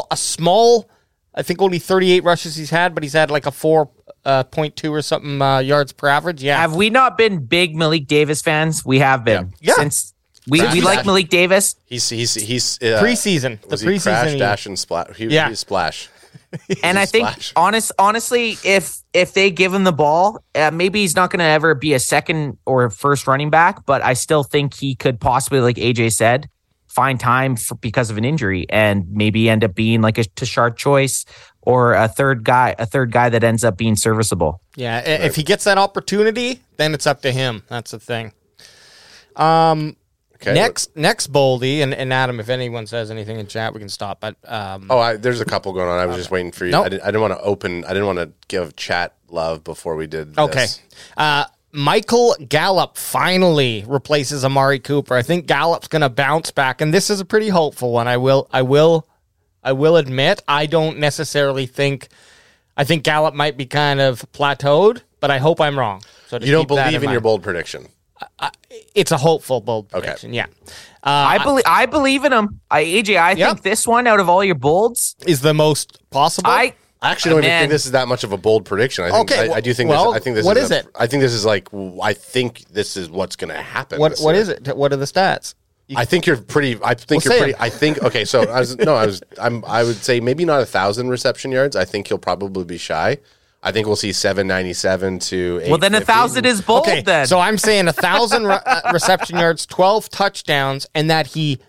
I think only 38 rushes he's had, but he's had like a 4.2 or something yards per average. Yeah. Have we not been big Malik Davis fans? We have been. Yeah. Since we like Malik Davis. He's preseason. The preseason. Crash, dash, and splash. He's splash. And I think honestly, if they give him the ball, maybe he's not going to ever be a second or first running back, but I still think he could possibly, like AJ said, find time because of an injury and maybe end up being like a Tashard choice or a third guy that ends up being serviceable. Yeah, right. If he gets that opportunity, then it's up to him. That's the thing. Okay. Next Boldy, and Adam, if anyone says anything in chat, we can stop. But there's a couple going on. I was just waiting for you. Nope. I didn't want to give chat love before we did this. Okay. Michael Gallup finally replaces Amari Cooper. I think Gallup's going to bounce back, and this is a pretty hopeful one. I will admit I don't necessarily think. I think Gallup might be kind of plateaued, but I hope I'm wrong. So you don't believe in your bold prediction. It's a hopeful bold prediction. Okay. Yeah, I believe in him. AJ, I think this one out of all your bolds is the most possible. I actually don't even think this is that much of a bold prediction. I think I do think. I think this. What is it? I think this is like. I think this is what's going to happen. What is it? What are the stats? I think you're pretty. I think you're pretty. I think. Okay, so I would say maybe not 1,000 reception yards. I think he'll probably be shy. I think we'll see 797 to 850. Well, then 1,000 is bold. Okay, then. So I'm saying 1,000 reception yards, 12 touchdowns, and that he.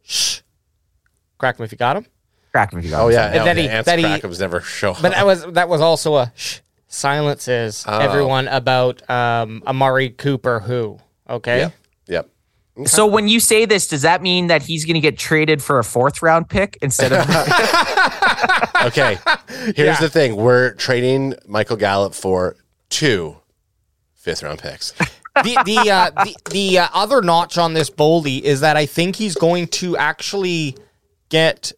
Crack him if you got him. Crack him if you got him. Oh yeah, that he Crackham's never show up. But that was also a silences everyone about Amari Cooper. Who? Okay. Yep. So when you say this, does that mean that he's going to get traded for a 4th round pick instead of? Okay, here's the thing: we're trading Michael Gallup for 2 5th round picks. The other notch on this Boldy is that I think he's going to actually get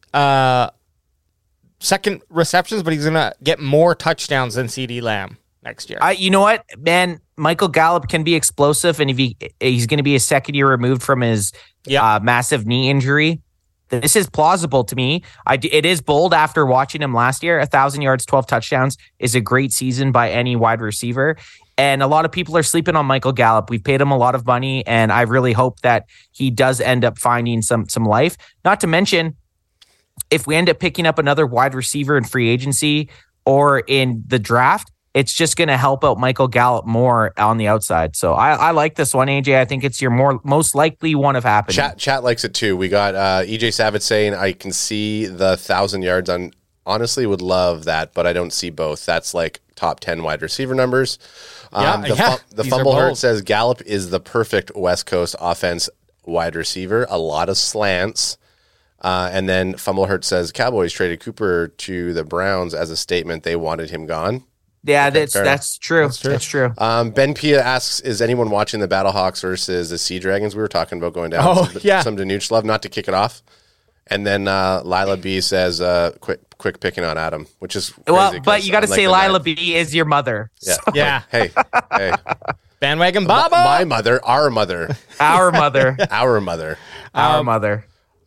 second receptions, but he's going to get more touchdowns than CeeDee Lamb next year. You know what, man? Michael Gallup can be explosive, and if he's going to be a second year removed from his massive knee injury, this is plausible to me. It is bold after watching him last year. 1,000 yards, 12 touchdowns is a great season by any wide receiver. And a lot of people are sleeping on Michael Gallup. We've paid him a lot of money, and I really hope that he does end up finding some life. Not to mention, if we end up picking up another wide receiver in free agency or in the draft, it's just going to help out Michael Gallup more on the outside. So I like this one, AJ. I think it's your most likely one of happening. Chat likes it too. We got EJ Savage saying, I can see the 1,000 yards on. Honestly, would love that, but I don't see both. That's like top 10 wide receiver numbers. The Fumble Hurt says Gallup is the perfect West Coast offense wide receiver. A lot of slants. And then Fumble Hurt says Cowboys traded Cooper to the Browns as a statement they wanted him gone. Yeah, that's true. That's true. Ben Pia asks, is anyone watching the Battlehawks versus the Sea Dragons? We were talking about going down some Danuge love, not to kick it off. And then Lila B says, quick picking on Adam, which is crazy, but you got to say Lila B is your mother. Yeah. So. Yeah. Hey. Bandwagon Baba. My mother, our mother. Our mother. Our mother. Our mother.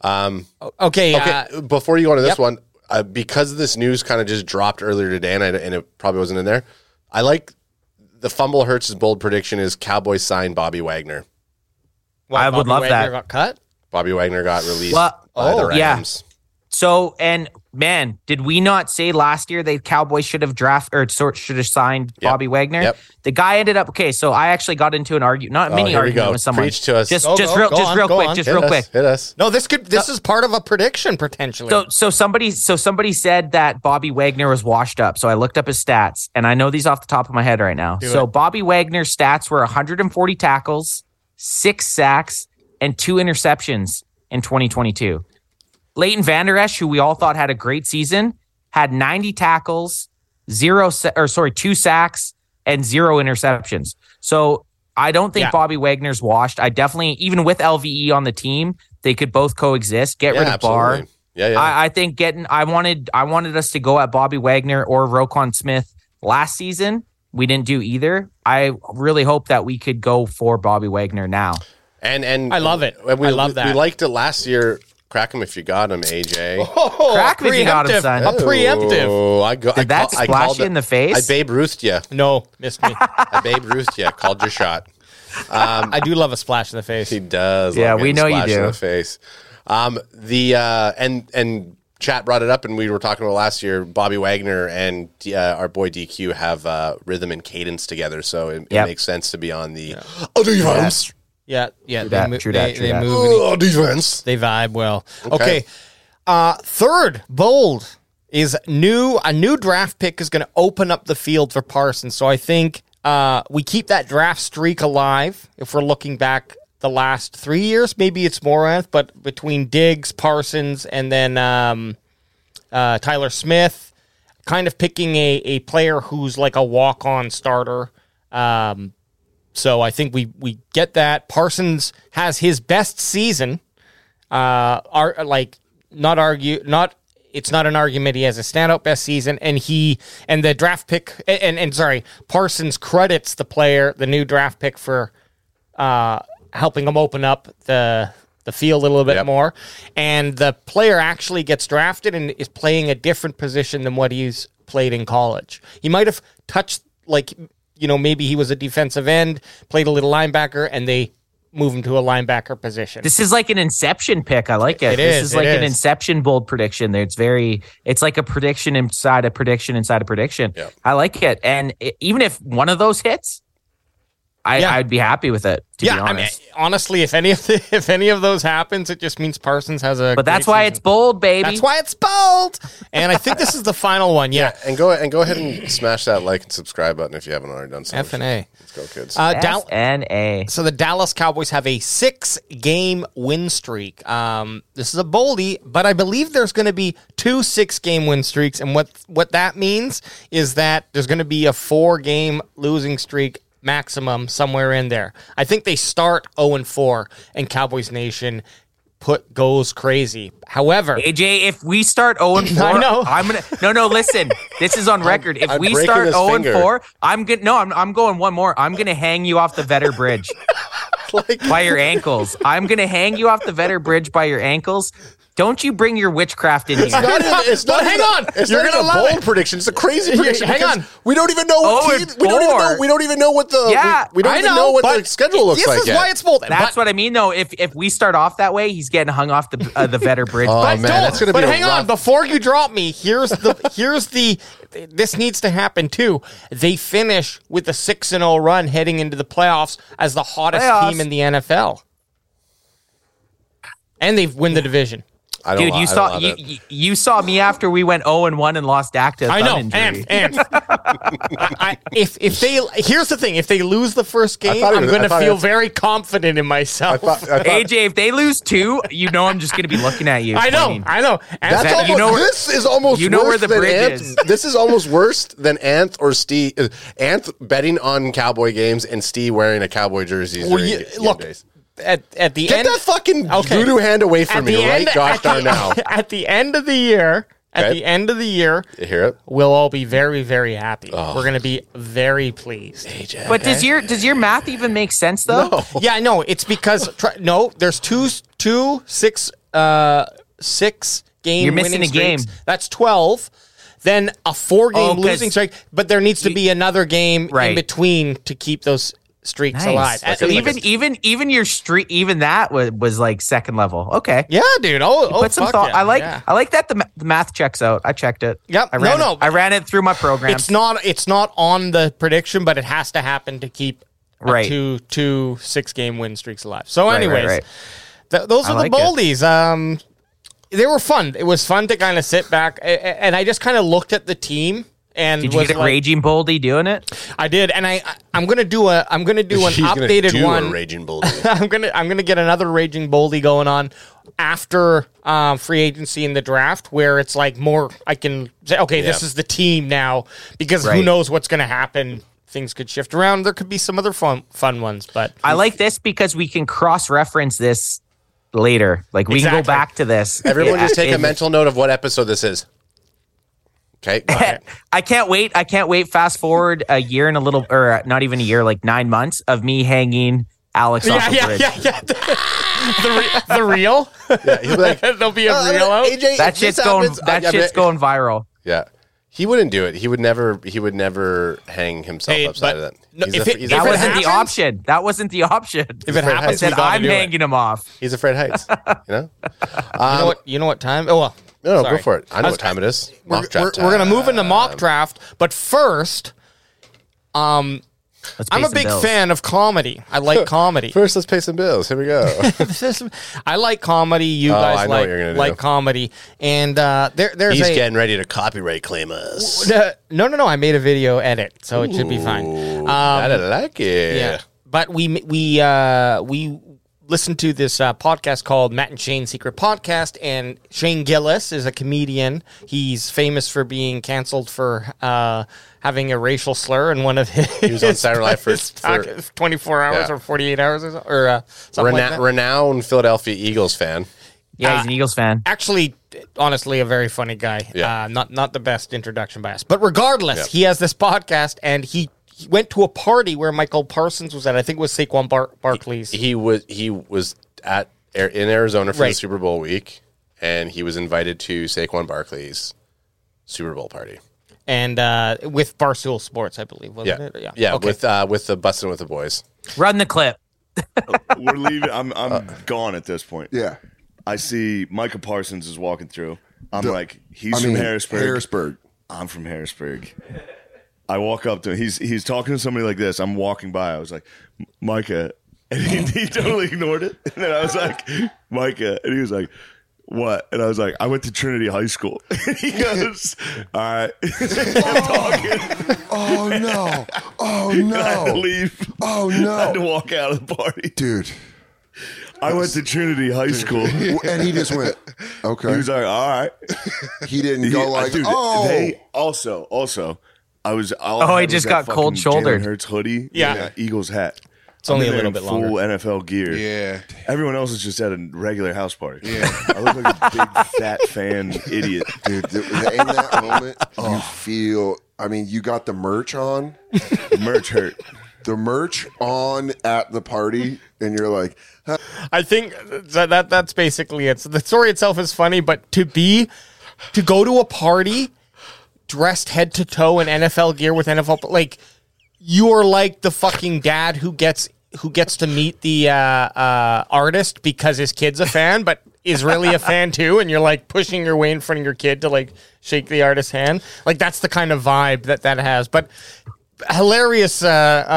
Okay. Before you go to this one, because this news kind of just dropped earlier today, and it probably wasn't in there, I like the Fumble Hurts' bold prediction is Cowboys sign Bobby Wagner. I would love Wagner that. Got cut? Bobby Wagner got released by the Rams. Yeah. So, and man, did we not say last year the Cowboys should have should have signed Bobby Wagner? Yep. The guy ended up So I actually got into an argument, not a mini argument with someone. Preach to us. Just real quick. Hit us. No, this is part of a prediction potentially. So somebody said that Bobby Wagner was washed up. So I looked up his stats, and I know these off the top of my head right now. Bobby Wagner's stats were 140 tackles, 6 sacks, and 2 interceptions in 2022. Leighton Vander Esch, who we all thought had a great season, had 90 tackles, 2 sacks, and 0 interceptions. So I don't think Bobby Wagner's washed. I definitely, even with LVE on the team, they could both coexist. Get rid of Barr. Yeah. I think I wanted us to go at Bobby Wagner or Roquan Smith last season. We didn't do either. I really hope that we could go for Bobby Wagner now. And I love it. I love that. We liked it last year. Crack him if you got him, AJ. Crack him if you got him, son. A preemptive. Oh, Did that splash you in the face? I Babe Ruthed you. No, missed me. I Babe Ruthed you. Called your shot. I do love a splash in the face. He does. Yeah, we know you splash do. In the face. And chat brought it up, and we were talking about last year. Bobby Wagner and our boy DQ have rhythm and cadence together, so it makes sense to be on the defense. Yeah. True that. They move. Defense. They vibe well. Okay. Third bold is a new draft pick is going to open up the field for Parsons. So I think we keep that draft streak alive. If we're looking back the last 3 years, maybe it's more, but between Diggs, Parsons, and then Tyler Smith, kind of picking a player who's like a walk-on starter. So I think we get that. Parsons has his best season. It's not an argument. He has a standout best season, and the draft pick Parsons credits the new draft pick for helping him open up the field a little bit more. And the player actually gets drafted and is playing a different position than what he's played in college. He might have touched maybe he was a defensive end, played a little linebacker, and they move him to a linebacker position. This is like an Inception pick. I like it. This is like an Inception bold prediction. It's like a prediction inside a prediction inside a prediction. Yeah. I like it. And even if one of those hits, I'd be happy with it. To be honest. Honestly, if any of those happens, it just means Parsons has a. But that's why it's bold, baby. That's why it's bold. And I think this is the final one. Yeah. And go ahead and smash that like and subscribe button if you haven't already done so. FNA. Let's go, kids. FNA. So the Dallas Cowboys have a 6-game win streak. This is a boldie, but I believe there's going to be 2 6-game win streaks, and what that means is that there's going to be a 4-game losing streak maximum somewhere in there. I think they start 0-4, and Cowboys Nation goes crazy. However, AJ, if we start 0-4, I know. I'm gonna no. Listen, this is on record. If I'm we breaking start his 0-4, I'm good. No, I'm going one more. I'm gonna hang you off the Vetter Bridge by your ankles. I'm gonna hang you off the Vetter Bridge by your ankles. Don't you bring your witchcraft in here. hang on. It's You're not gonna even a love bold prediction. It's a crazy prediction. Hang because on. We don't even know what team, we don't even know what the we don't even know what the schedule looks like This is yet. why it's bold. That's what I mean, though. If we start off that way, he's getting hung off the Vetter Bridge. Oh, But man, that's gonna be but a hang rough- on, before you drop me, here's the this needs to happen too. They finish with a 6-0 run heading into the playoffs as the hottest team in the NFL. And they win the division. Dude, you saw me after we went 0-1 and lost Dak to a thumb injury. And if they here's the thing, if they lose the first game, I'm going to feel very confident in myself. AJ, if they lose 2, I'm just going to I know. pointing. I know. This is almost you know worse where the than bridge Anth. is. This is almost worse than Anth or Steve. Anth betting on Cowboy games and Steve wearing a Cowboy jersey. Look, at the Get end, that fucking voodoo hand away from me right gosh darn now. At the end of the year, You hear it? we'll all be very, very happy. We're going to be very pleased. AJ. But does your math even make sense though? No. Yeah, no, it's because there's two 6-game You're missing winning a game. streaks. That's 12. Then a 4-game losing streak, but there needs to be another game in between to keep those streaks alive. So even your streak, even that was like second level. Okay. Yeah, dude. Put some fuck thought. yeah. I like that the math checks out. I checked it. Yep. I ran it through my program. It's not on the prediction, but it has to happen to keep two 6-game win streaks alive. So, anyways, those are the boldies. They were fun. It was fun to kind of sit back, and I just kind of looked at the team. And did you get a raging boldy doing it? I did, and I'm gonna do an updated one. A raging boldy. I'm gonna get another raging boldy going on after free agency and the draft, where it's like more. I can say, okay, this is the team now, because who knows what's gonna happen. Things could shift around. There could be some other fun ones, but I like this because we can cross-reference this later. Like we can go back to this. Everyone, just take a mental note of what episode this is. Okay. I can't wait. Fast forward a year and a little, or not even a year, like 9 months of me hanging Alex off the bridge. Yeah. The reel. Yeah, he'll be like, there'll be a reel out. AJ, That shit's going viral. Yeah. He wouldn't do it. He would never hang himself upside of that. That wasn't the option. That wasn't the option. If it happens, I said I'm hanging him off. He's afraid of heights. You know what time? Oh well. No, go for it. I know what time it is. We're going to move into mock draft, but first, I'm a big fan of comedy. I like comedy. First, let's pay some bills. Here we go. I like comedy. You guys like comedy. And there's He's getting ready to copyright claim us. No. I made a video edit, so it should be fine. I like it. Yeah. But we listen to this podcast called Matt and Shane's Secret Podcast, and Shane Gillis is a comedian. He's famous for being canceled for having a racial slur in one of his. He was on Saturday Night for 24 hours or 48 hours or something like that. Renowned Philadelphia Eagles fan. Yeah, he's an Eagles fan. Actually, honestly, a very funny guy. Yeah. Not the best introduction by us, but regardless, he has this podcast, and he went to a party where Michael Parsons was at. I think it was Saquon Barkley's. He was in Arizona for the Super Bowl week, and he was invited to Saquon Barkley's Super Bowl party. And with Barstool Sports, I believe, wasn't it? Yeah. Okay. With the Bustin' with the Boys. Run the clip. We're leaving. I'm gone at this point. Yeah. I see Michael Parsons is walking through. He's from Harrisburg. Harrisburg. I'm from Harrisburg. I walk up to him. He's talking to somebody like this. I'm walking by. I was like, Micah. And he totally ignored it. And then I was like, Micah. And he was like, what? And I was like, I went to Trinity High School. And he goes, all right. Oh, no. Oh, no. I had to leave. Oh, no. I had to walk out of the party. Dude. I went to Trinity High School. And he just went, okay. He was like, all right. He didn't go like, dude, oh. They also, I was. He just got cold-shouldered. Jalen Hurts hoodie. Yeah. Eagles hat. It's only I'm a in little there bit in full longer. NFL gear. Yeah. Everyone else is just at a regular house party. Yeah. I look like a big fat fan idiot. Dude, in that moment, you feel, I mean, you got the merch on. Merch hurt. The merch on at the party, and you're like, huh. I think that's basically it. So the story itself is funny, but to go to a party dressed head to toe in NFL gear with NFL, like, you're like the fucking dad who gets to meet the artist because his kid's a fan, but is really a fan too, and you're like pushing your way in front of your kid to like shake the artist's hand. Like, that's the kind of vibe that has. But hilarious story.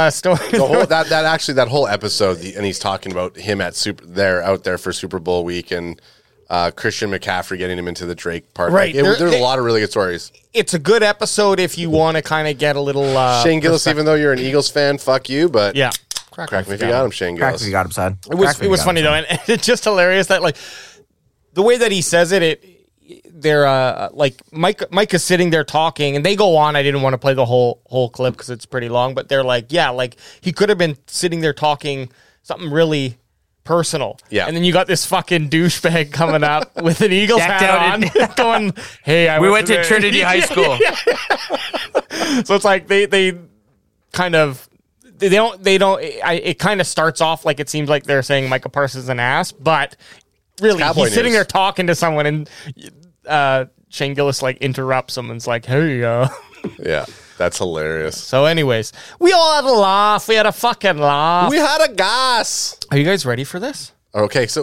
That whole episode, and he's talking about him out there for Super Bowl week, and Christian McCaffrey getting him into the Drake part. Right. Like, there's a lot of really good stories. It's a good episode if you want to kind of get a little Shane Gillis, even though you're an Eagles fan, fuck you, but yeah. Crack me if you got him, Shane Crack Gillis. if you got him, son. It was funny though, and it's just hilarious that like the way that he says they're like Mike is sitting there talking, and they go on. I didn't want to play the whole clip because it's pretty long, but they're like, yeah, like he could have been sitting there talking something really personal. Yeah. And then you got this fucking douchebag coming up with an Eagles Decked hat out on going, hey, We went to Trinity High School. So it's like they kind of it kind of starts off like it seems like they're saying Micah Parsons is an ass, but really he's sitting there talking to someone, and Shane Gillis like interrupts him and's like, hey, Yeah, that's hilarious. So anyways, we all had a laugh. We had a fucking laugh. We had a gas. Are you guys ready for this? Okay, so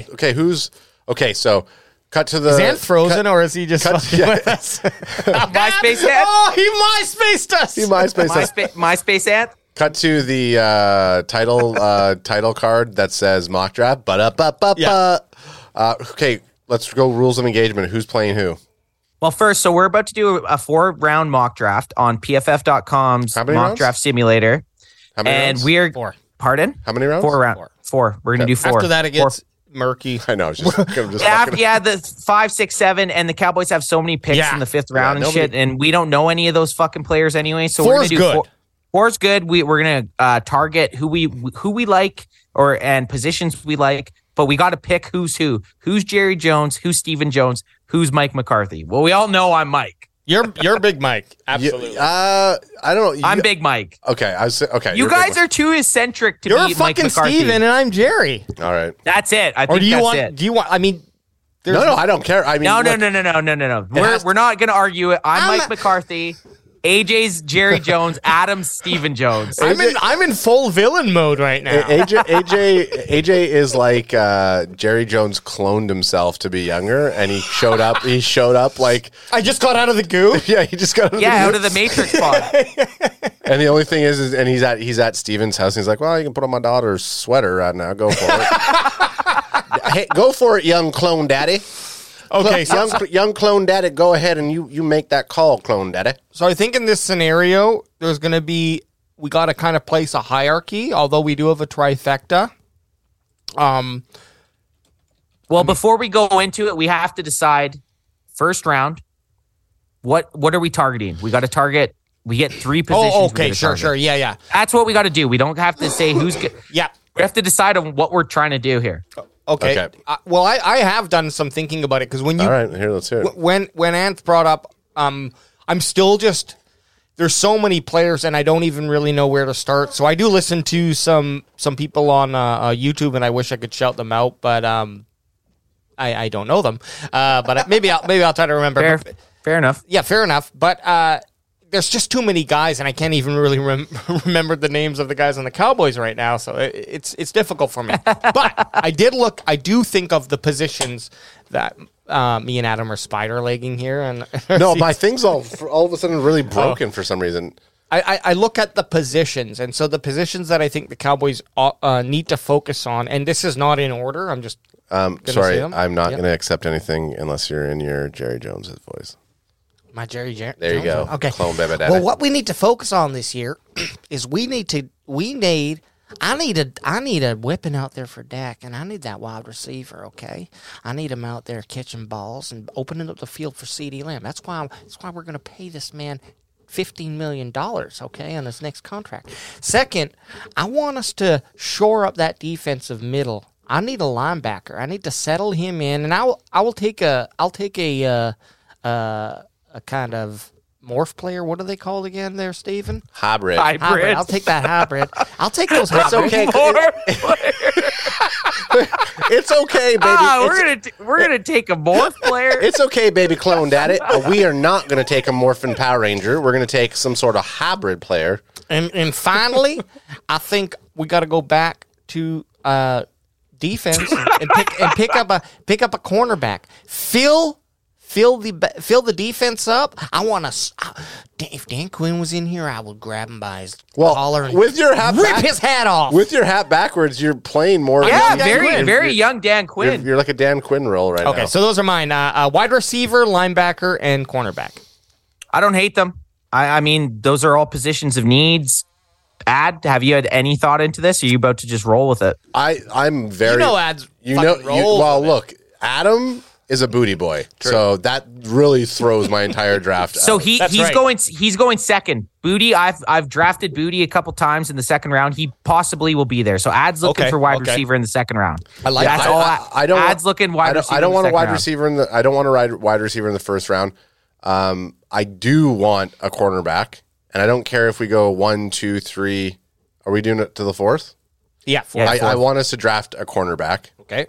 so cut to the. Is Ant frozen or is he just fucking with us? MySpace Ant? Oh, he MySpaced us. MySpace Ant? Cut to the title card that says mock draft. Okay, let's go rules of engagement. Who's playing who? Well, first, so we're about to do a 4-round mock draft on PFF.com's mock rounds? draft simulator. How many And rounds? we're... 4. Pardon? How many rounds? 4 rounds. 4. We're going to do 4. After that, it gets murky. I know. It's just, the 5, 6, 7, and the Cowboys have so many picks in the 5th round and shit, and we don't know any of those fucking players anyway. So we're going to do 4. 4's good. We're going to target who we like and positions we like, but we got to pick who's who. Who's Jerry Jones? Who's Stephen Jones? Who's Mike McCarthy? Well, we all know I'm Mike. You're Big Mike. Absolutely. I don't know. I'm Big Mike. Okay, okay. You guys are too eccentric to You're be Mike fucking McCarthy. Steven and I'm Jerry. All right. That's it. I Or think do you that's want? it. Do you want? I mean, No, I don't care. I mean, No. has- We're not going to argue it. I'm Mike McCarthy. AJ's Jerry Jones. Adam's Stephen Jones. I'm in full villain mode right now. AJ is like Jerry Jones cloned himself to be younger, and he showed up. He showed up like I just got out of the goo. yeah, he just got out of the Matrix pod. And the only thing is and he's at Steven's house. And he's like, well, you can put on my daughter's sweater right now. Go for it. Hey, go for it, young clone daddy. Okay, young clone daddy, go ahead and you make that call, clone daddy. So I think in this scenario, there's going to be, we got to kind of place a hierarchy, although we do have a trifecta. Well, before we go into it, we have to decide first round. What are we targeting? We got to target. We get 3 positions. Oh, okay, sure. Yeah. That's what we got to do. We don't have to say who's good. Yeah. We have to decide on what we're trying to do here. Okay. Well, I have done some thinking about it because when you all right, here, let's hear it. When Anth brought up, I'm still just, there's so many players and I don't even really know where to start. So I do listen to some people on YouTube and I wish I could shout them out, but I don't know them. But maybe I'll try to remember. Fair enough. Yeah, fair enough. But there's just too many guys, and I can't even really remember the names of the guys on the Cowboys right now, so it's difficult for me. But I do think of the positions that me and Adam are spider legging here, and no, my thing's all of a sudden really broken for some reason. I look at the positions, and so the positions that I think the Cowboys need to focus on, and this is not in order. I'm just sorry, I'm not going to accept anything unless you're in your Jerry Jones' voice. My Jerry Jones. There you go. Okay. Clone Bebe Daddy. Well, what we need to focus on this year is I need a whipping out there for Dak, and I need that wide receiver, okay? I need him out there catching balls and opening up the field for CeeDee Lamb. That's why we're going to pay this man $15 million, okay, on his next contract. Second, I want us to shore up that defensive middle. I need a linebacker. I need to settle him in, and I'll take a kind of morph player. What are they called again there, Steven? Hybrid. I'll take that hybrid. I'll take those hybrids. It's okay. It's okay, baby. We're gonna take a morph player. It's okay, baby clone daddy. We are not going to take a Morphin Power Ranger. We're going to take some sort of hybrid player. And finally, I think we got to go back to defense and pick up a cornerback. Fill the defense up. I want to. If Dan Quinn was in here, I would grab him by his collar and with your hat rip his hat off. With your hat backwards, you're playing more. Yeah, very young Dan Quinn. You're like a Dan Quinn role right now. Okay, so those are mine. Wide receiver, linebacker, and cornerback. I don't hate them. I mean, those are all positions of needs. Have you had any thought into this? Or are you about to just roll with it? I'm very. Ad's roll. Well, look, Adam is a booty boy, so that really throws my entire draft. So out. he's going second. Booty, I've drafted Booty a couple times in the second round. He possibly will be there. So Ad's looking for wide receiver in the second round. I like that's all. Ad's looking wide receiver. I don't want a wide receiver in the. I don't want a wide receiver in the first round. I do want a cornerback, and I don't care if we go 1, 2, 3. Are we doing it to the fourth? Yeah, I want us to draft a cornerback. Okay.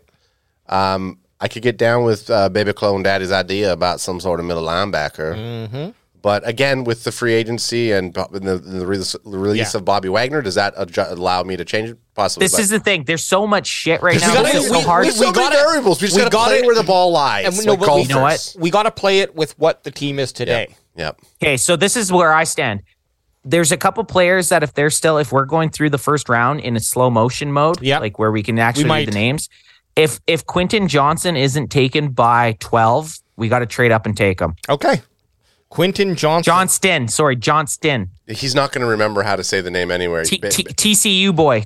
I could get down with Baby Clone Daddy's idea about some sort of middle linebacker. Mm-hmm. But again, with the free agency and the release of Bobby Wagner, does that allow me to change it? Possibly. This is the thing. There's so much shit right now. It's so hard. We got variables. We just got to play where the ball lies. And you know what? We got to play it with what the team is today. Yep. Okay, so this is where I stand. There's a couple players that if we're going through the first round in a slow motion mode, like where we can actually read the names. If Quentin Johnson isn't taken by 12, we got to trade up and take him. Okay. Quentin Johnson. Johnston. He's not going to remember how to say the name anywhere. TCU boy.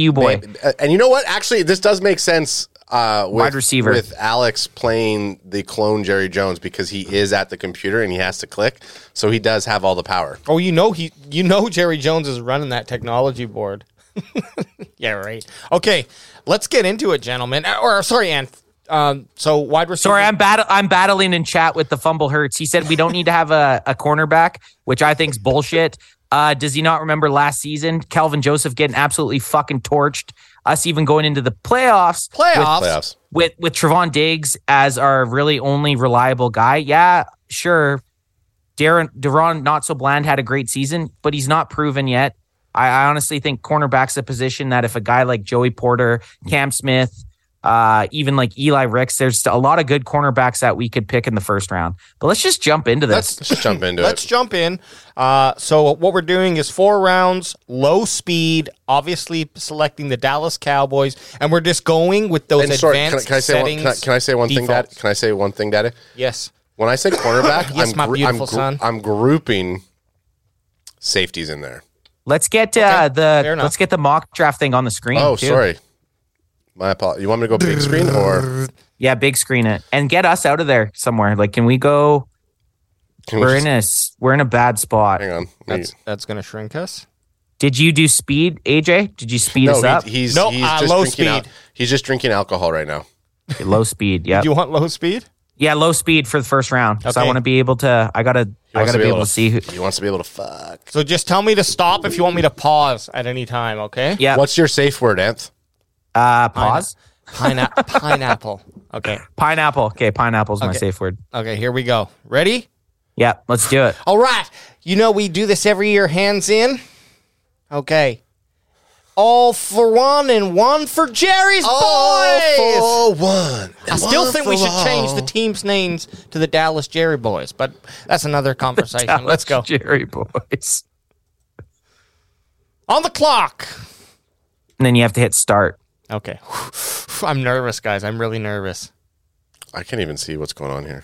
And you know what? Actually, this does make sense wide receiver. With Alex playing the clone Jerry Jones because he is at the computer and he has to click. So he does have all the power. Oh, Jerry Jones is running that technology board. Yeah, right. Okay, let's get into it, gentlemen. Sorry, Ann. So wide receiver. Sorry, I'm battling in chat with the fumble hurts. He said we don't need to have a cornerback, which I think is bullshit. Does he not remember last season? Kelvin Joseph getting absolutely fucking torched. Us even going into the playoffs. With Trevon Diggs as our really only reliable guy. Yeah, sure. Deron Not So Bland had a great season, but he's not proven yet. I honestly think cornerback's a position that if a guy like Joey Porter, Cam Smith, even like Eli Ricks, there's a lot of good cornerbacks that we could pick in the first round. But let's just jump into this. Let's jump into it. Let's jump in. So what we're doing is 4 rounds, low speed, obviously selecting the Dallas Cowboys, and we're just going with those advanced settings. Can I say one thing, Dad? Can I say one thing, Daddy? Yes. When I say cornerback, yes, my beautiful son. I'm grouping safeties in there. Let's get the mock draft thing on the screen. Oh, sorry. My apologies. You want me to go big screen or? Yeah, big screen it and get us out of there somewhere. Like, can we go? We're in a bad spot. Hang on. That's going to shrink us. Did you do speed, AJ? Did you speed us up? He's just low speed. He's just drinking alcohol right now. Okay, low speed. Yeah. Do you want low speed? Yeah, low speed for the first round. So I want to be able to. I gotta be able to see who. He wants to be able to fuck. So just tell me to stop if you want me to pause at any time. Okay. Yeah. What's your safe word, Anth? Pause. Pineapple. Okay. Pineapple. Okay. Pineapple's my safe word. Okay. Here we go. Ready? Yeah. Let's do it. All right. We do this every year. Hands in. Okay. All for one and one for Jerry's boys. All for one. I still think we should change the team's names to the Dallas Jerry Boys, but that's another conversation. Let's go. Jerry Boys. On the clock. And then you have to hit start. Okay. I'm nervous, guys. I'm really nervous. I can't even see what's going on here.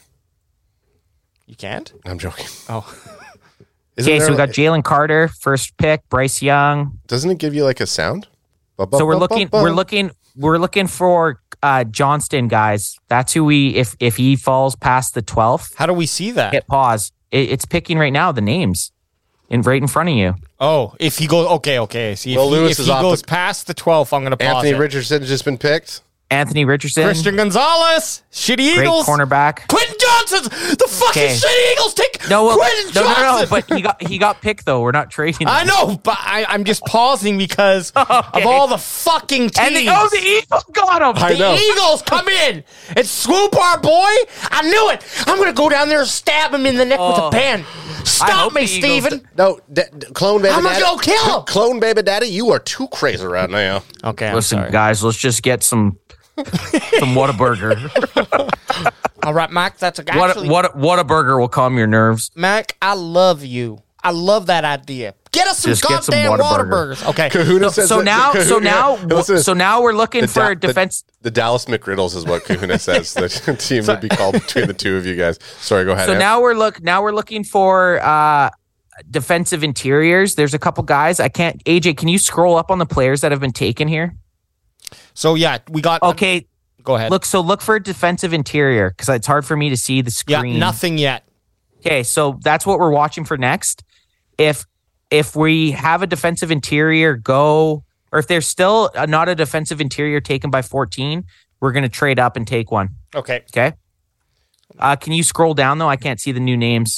You can't? I'm joking. Oh. Okay, so we got Jalen Carter, first pick, Bryce Young. Doesn't it give you like a sound? So we're looking for Johnston, guys. That's who if he falls past the 12th, How do we see that? hit pause. It's picking right now the names right in front of you. Oh, if he goes, okay. See, Well, Lewis if is he off goes the- past the 12th, I'm going to pause Anthony it. Richardson has just been picked. Anthony Richardson, Christian Gonzalez, Shitty great Eagles, cornerback. Quentin Johnson's the fucking Okay. Shitty Eagles take No, Quentin Johnson. but he got picked though. We're not trading. I know, but I'm just pausing because of all the fucking teams. And the Eagles got him. I know. The Eagles come in and swoop our boy. I knew it. I'm going to go down there and stab him in the neck with a pen. Stop hope me, the Eagles Steven. No, clone baby I'm daddy. gonna go kill him. Clone baby daddy, you are too crazy right now. Okay, Listen, guys, let's just get some Whataburger. All right, Mac, that's actually... Whataburger will calm your nerves. Mac, I love you. I love that idea. Get us some Just get some goddamn Whataburger. Whataburgers. Okay. Kahuna says So now we're looking for a defense. The Dallas McGriddles is what Kahuna says the team would be called between the two of you guys. Sorry, go ahead. So now we're looking for defensive interiors. There's a couple guys. AJ, can you scroll up on the players that have been taken here? So, yeah, we got... Okay. Go ahead. Look for a defensive interior because it's hard for me to see the screen. Yeah, nothing yet. Okay, so that's what we're watching for next. If we have a defensive interior or if there's still not a defensive interior taken by 14, we're going to trade up and take one. Okay. Okay. Can you scroll down though? I can't see the new names.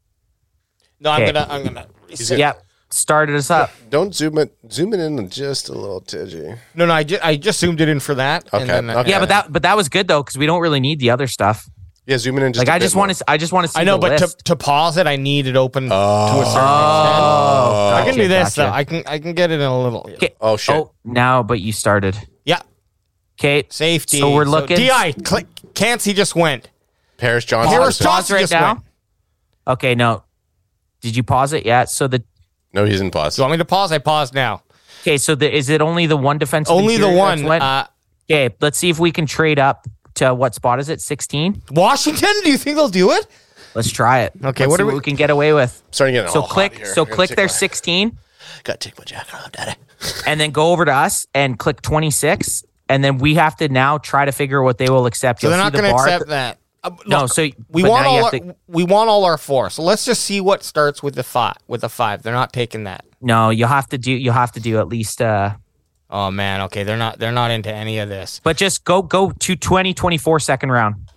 No, Okay. I'm gonna reset. Yep. Started us up. Don't zoom it in just a little, Tidgy. No, I just zoomed it in for that. Okay, And then, okay. Yeah, but that was good though because we don't really need the other stuff. Yeah, zoom in just Like a I bit just more. want to see. I know, the but list. to pause it, I need it open to a certain extent. I can do this though. I can get it in a little. Okay. Oh, shit. Oh, now, but you started. Yeah. Okay. Safety. So we're looking. Di Cance, he just went. Paris Johnson. Paris just- Johnson Pause right just now. went. Okay. No. Did you pause it yet? So No, he's in pause. Do you want me to pause? I paused now. okay. So is it only the one defensive? Only the interior one. that's went? Okay. Let's see if we can trade up to what spot is it? 16. Washington? Do you think they'll do it? Let's try it. Okay, Let's what see are we- we can get away with? Starting to get So all hot click. here. So I gotta click take their my- 16, Gotta take my jacket off, daddy. and then go over to us and click 26, and then we have to now try to figure what they will accept. So You'll they're not see the going to bar- accept that. No, Look, so we but want now you all have our, to- we want all our four. So let's just see what starts with the five. With the five, they're not taking that. No, you'll have to do at least. Oh man, okay, they're not into any of this. But just go to 20-24 second round.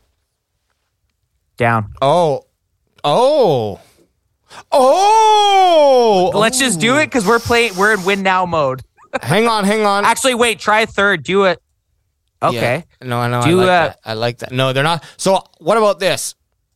Down. Oh. Let's just do it because we're in win now mode. Hang on. Actually, wait. Try a third. Do it. Okay. Yeah. No, I know. Do, I like that. No, they're not. So what about this?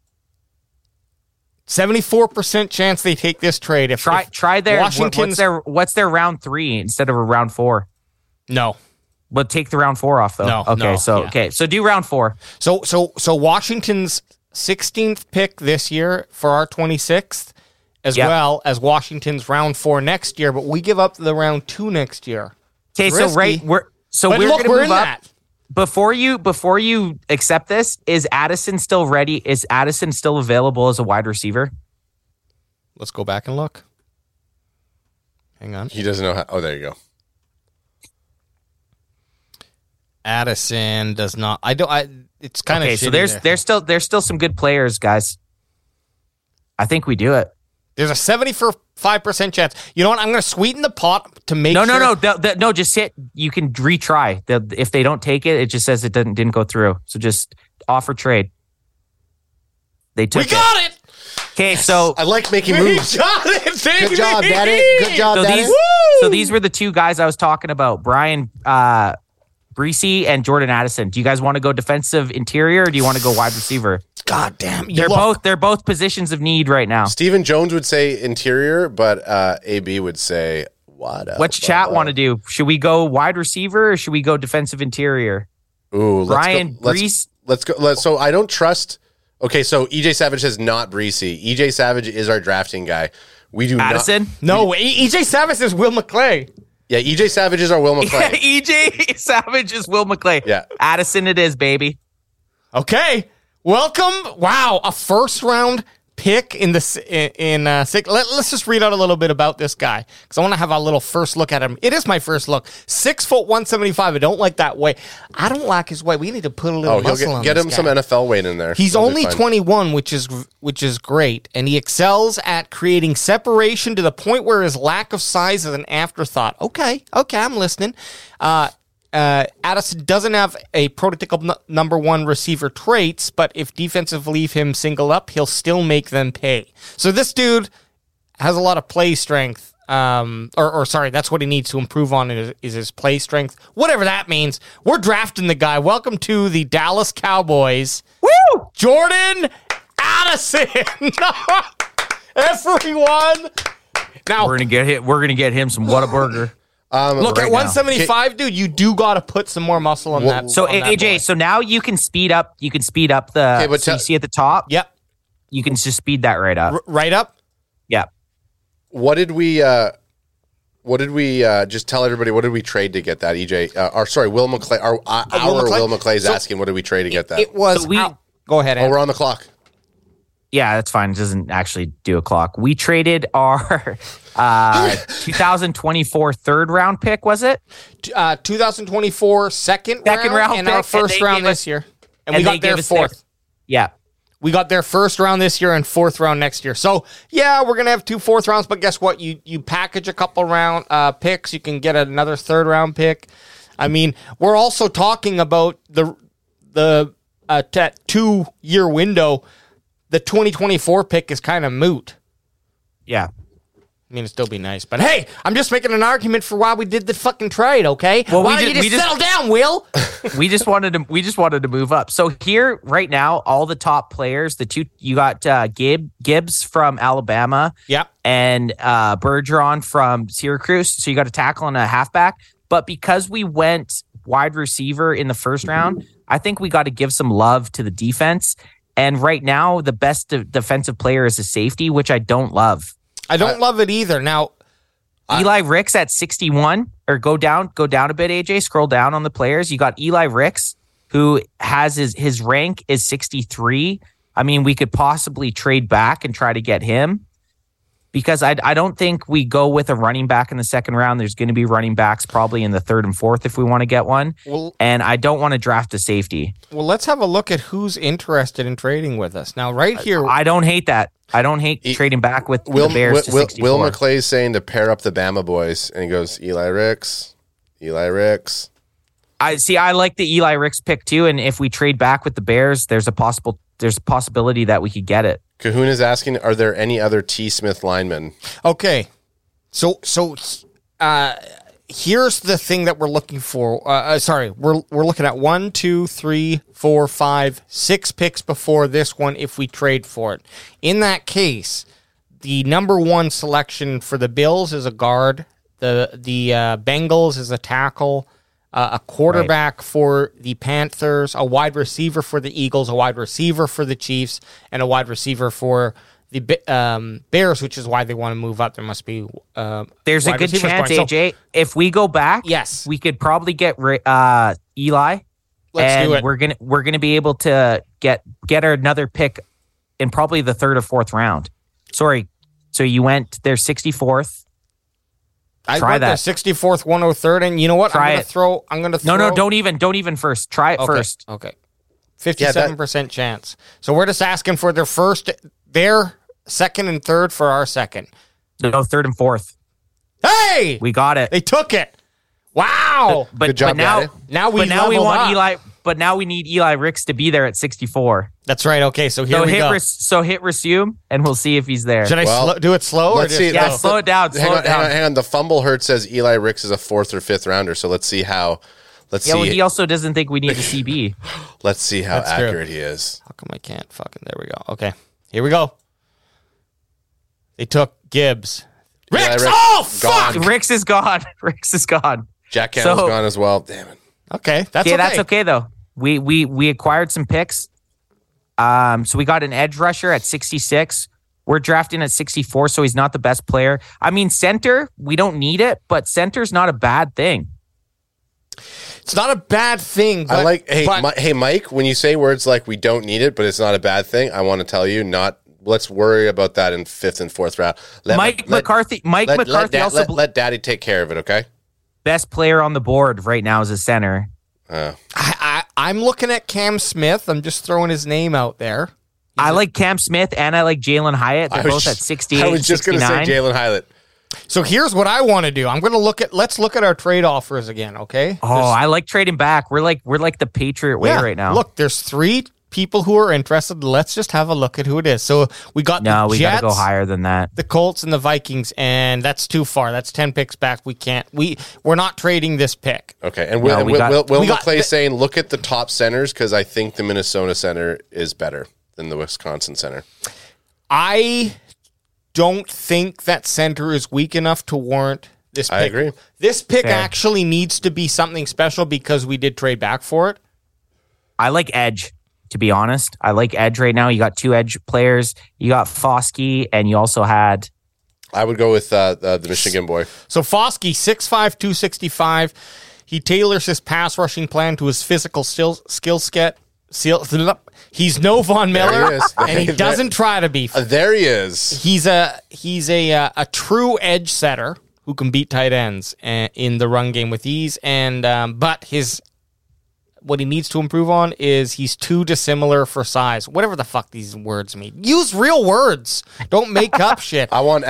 74% chance they take this trade. If Try their Washington's what's their round 3 instead of a round 4? no. But take the round 4 off though. No, Okay. no, So yeah. So do round 4. So Washington's 16th pick this year for our 26th, as Yep. well as Washington's round 4 next year. But we give up the round 2 next year. Okay. So Risky. we're But we're look, gonna we're move in up. that. Before you accept this, is Addison still ready? Is Addison still available as a wide receiver? Let's go back and look. Hang on. He doesn't know how. Oh, there you go. Addison does not. It's kind of Okay, so there's still some good players, guys. I think we do it. There's a 75% chance. You know what? I'm going to sweeten the pot to make No, sure. no. Just hit. You can retry. If they don't take it, it just says it didn't go through. So just offer trade. They took We got it. Okay, so I like making We moves. got it. Thank Good job, you. Daddy. Good job, Daddy. these were the two guys I was talking about. Brian Breesy and Jordan Addison. Do you guys want to go defensive interior or do you want to go wide receiver? God damn. They're both positions of need right now. Stephen Jones would say interior, but AB would say what up? What's chat want to do? Should we go wide receiver or should we go defensive interior? Ooh, let's Brian go, let's- Brees. Let's go. So I don't trust. Okay, so EJ Savage is not Breesy. EJ Savage is our drafting guy. We do Addison? No, EJ Savage is Will McClay. Yeah, EJ Savage is our Will McClay. EJ Savage is Will McClay. Yeah. Addison it is, baby. Okay. Welcome. Wow, a first round pick in let's just read out a little bit about this guy because I want to have a little first look at him. It is my first look. 6 foot 175. I don't like that weight. I don't like his weight. We need to put a little muscle on get this him guy. some NFL weight in there. He's only 21, which is great, and he excels at creating separation to the point where his lack of size is an afterthought. Okay, I'm listening. Addison doesn't have a prototypical number one receiver traits, but if defensive leave him single up, he'll still make them pay. So this dude has a lot of play strength. Sorry, that's what he needs to improve on is his play strength. Whatever that means. We're drafting the guy. Welcome to the Dallas Cowboys. Woo! Jordan Addison. Everyone. Now We're gonna get him some Whataburger. look right at 175, dude. You do got to put some more muscle on that. So on that AJ, boy. so now you can speed up. You can speed up the. Okay, but so you see at the top. Yep. You can just speed that right up. Right up. Yeah. What did we just tell everybody? What did we trade to get that? Will McClay. Our Will McClay's asking, what did we trade to get that? It was. So go ahead. we're on the clock. Yeah, that's fine. It doesn't actually do a clock. We traded our 2024 third round pick, was it? 2024 second round and pick, our and first they round gave this us- year. And and we they got their gave us their- fourth. Yeah. We got their first round this year and fourth round next year. So, yeah, we're going to have 2 fourth rounds, but guess what? You package a couple round picks, you can get another third round pick. I mean, we're also talking about the 2 year window. The 2024 pick is kind of moot. Yeah. I mean, it'd still be nice, but hey, I'm just making an argument for why we did the fucking trade, okay? Well, why don't you just settle down, Will? we just wanted to move up. So here right now, all the top players, you got Gibbs from Alabama, Yep. and Bergeron from Syracuse. So you got a tackle and a halfback. But because we went wide receiver in the first round, I think we got to give some love to the defense. And right now, the best defensive player is a safety, which I don't love. I don't love it either. Now, Eli Ricks at 61, or go down a bit, AJ. Scroll down on the players. You got Eli Ricks, who has his rank is 63. I mean, we could possibly trade back and try to get him, because I don't think we go with a running back in the second round. There's going to be running backs probably in the third and fourth if we want to get one. And I don't want to draft a safety. well, let's have a look at who's interested in trading with us. Now, right here, I don't hate that. I don't hate trading back with the Bears to 64. Will McClay's saying to pair up the Bama boys, and he goes, Eli Ricks. I like the Eli Ricks pick too, and if we trade back with the Bears, there's a possibility that we could get it. Kahuna's asking, are there any other T. Smith linemen? okay. So here's the thing that we're looking for. We're looking at 1, 2, 3, 4, 5, 6 picks before this one if we trade for it. In that case, the number 1 selection for the Bills is a guard. The Bengals is a tackle. A quarterback for the Panthers, a wide receiver for the Eagles, a wide receiver for the Chiefs, and a wide receiver for the Bears, which is why they want to move up. There must be there's a wide good receivers chance, going. AJ, if we go back, Yes. we could probably get Eli. Let's do it. We're gonna be able to get another pick in probably the third or fourth round. Sorry, so you went their 64th. I Try went that. the 64th, 103rd, and you know what? Try I'm it. gonna throw. No, don't even first. Try it Okay. first. Okay. 57% chance. So we're just asking for their second and third for our second. No, third and fourth. Hey! We got it. They took it. Wow. But Good job, but now, Daddy. Now we we leveled want up. Eli. But now we need Eli Ricks to be there at 64. That's right. Okay, so here So we go. hit resume, and we'll see if he's there. Should I Well, do it slow or let's just see. go? Yeah, slow it down. Slow it down. Hang on. The fumble hurt says Eli Ricks is a 4th or 5th rounder. So let's see how. Yeah, well, he also doesn't think we need a CB. Let's see how That's true. accurate he is. How come I can't fucking... There we go. Okay, here we go. They took Gibbs. Eli Ricks! Ricks, Oh, fuck! gone. Ricks is gone. Ricks is gone. Jack Campbell's So- gone as well. Damn it. Okay, that's Yeah, okay. that's okay though. We acquired some picks. So we got an edge rusher at 66. We're drafting at 64, so he's not the best player. I mean, center, we don't need it, but center's not a bad thing. It's not a bad thing. But, I like. Hey, Mike. When you say words like "we don't need it," but it's not a bad thing, I want to tell you not. Let's worry about that in 5th and 4th round. Mike McCarthy also let Daddy take care of it. Okay. Best player on the board right now is a center. I'm looking at Cam Smith. I'm just throwing his name out there. I like Cam Smith and I like Jalen Hyatt. They're both at 68. I was just going to say Jalen Hyatt. So here's what I want to do. I'm going to let's look at our trade offers again, okay? I like trading back. We're like the Patriot way right now. Look, there's 3 people who are interested. Let's just have a look at who it is. So we got the we Jets, got to go higher than that. the Colts, and the Vikings, and that's too far. That's 10 picks back. We're not trading this pick. Okay, and Will McClay saying, look at the top centers because I think the Minnesota center is better than the Wisconsin center. I don't think that center is weak enough to warrant this pick. I agree. This pick actually needs to be something special because we did trade back for it. I like edge, to be honest. I like edge right now. You got 2 edge players. You got Foskey, and you also had... I would go with the Michigan boy. So Foskey, 6'5", 265. He tailors his pass rushing plan to his physical skill set. He's no Von Miller, and he doesn't try to be. There he is. He's a true edge setter who can beat tight ends in the run game with ease. And but what he needs to improve on is he's too dissimilar for size. Whatever the fuck these words mean. Use real words. Don't make up shit. I want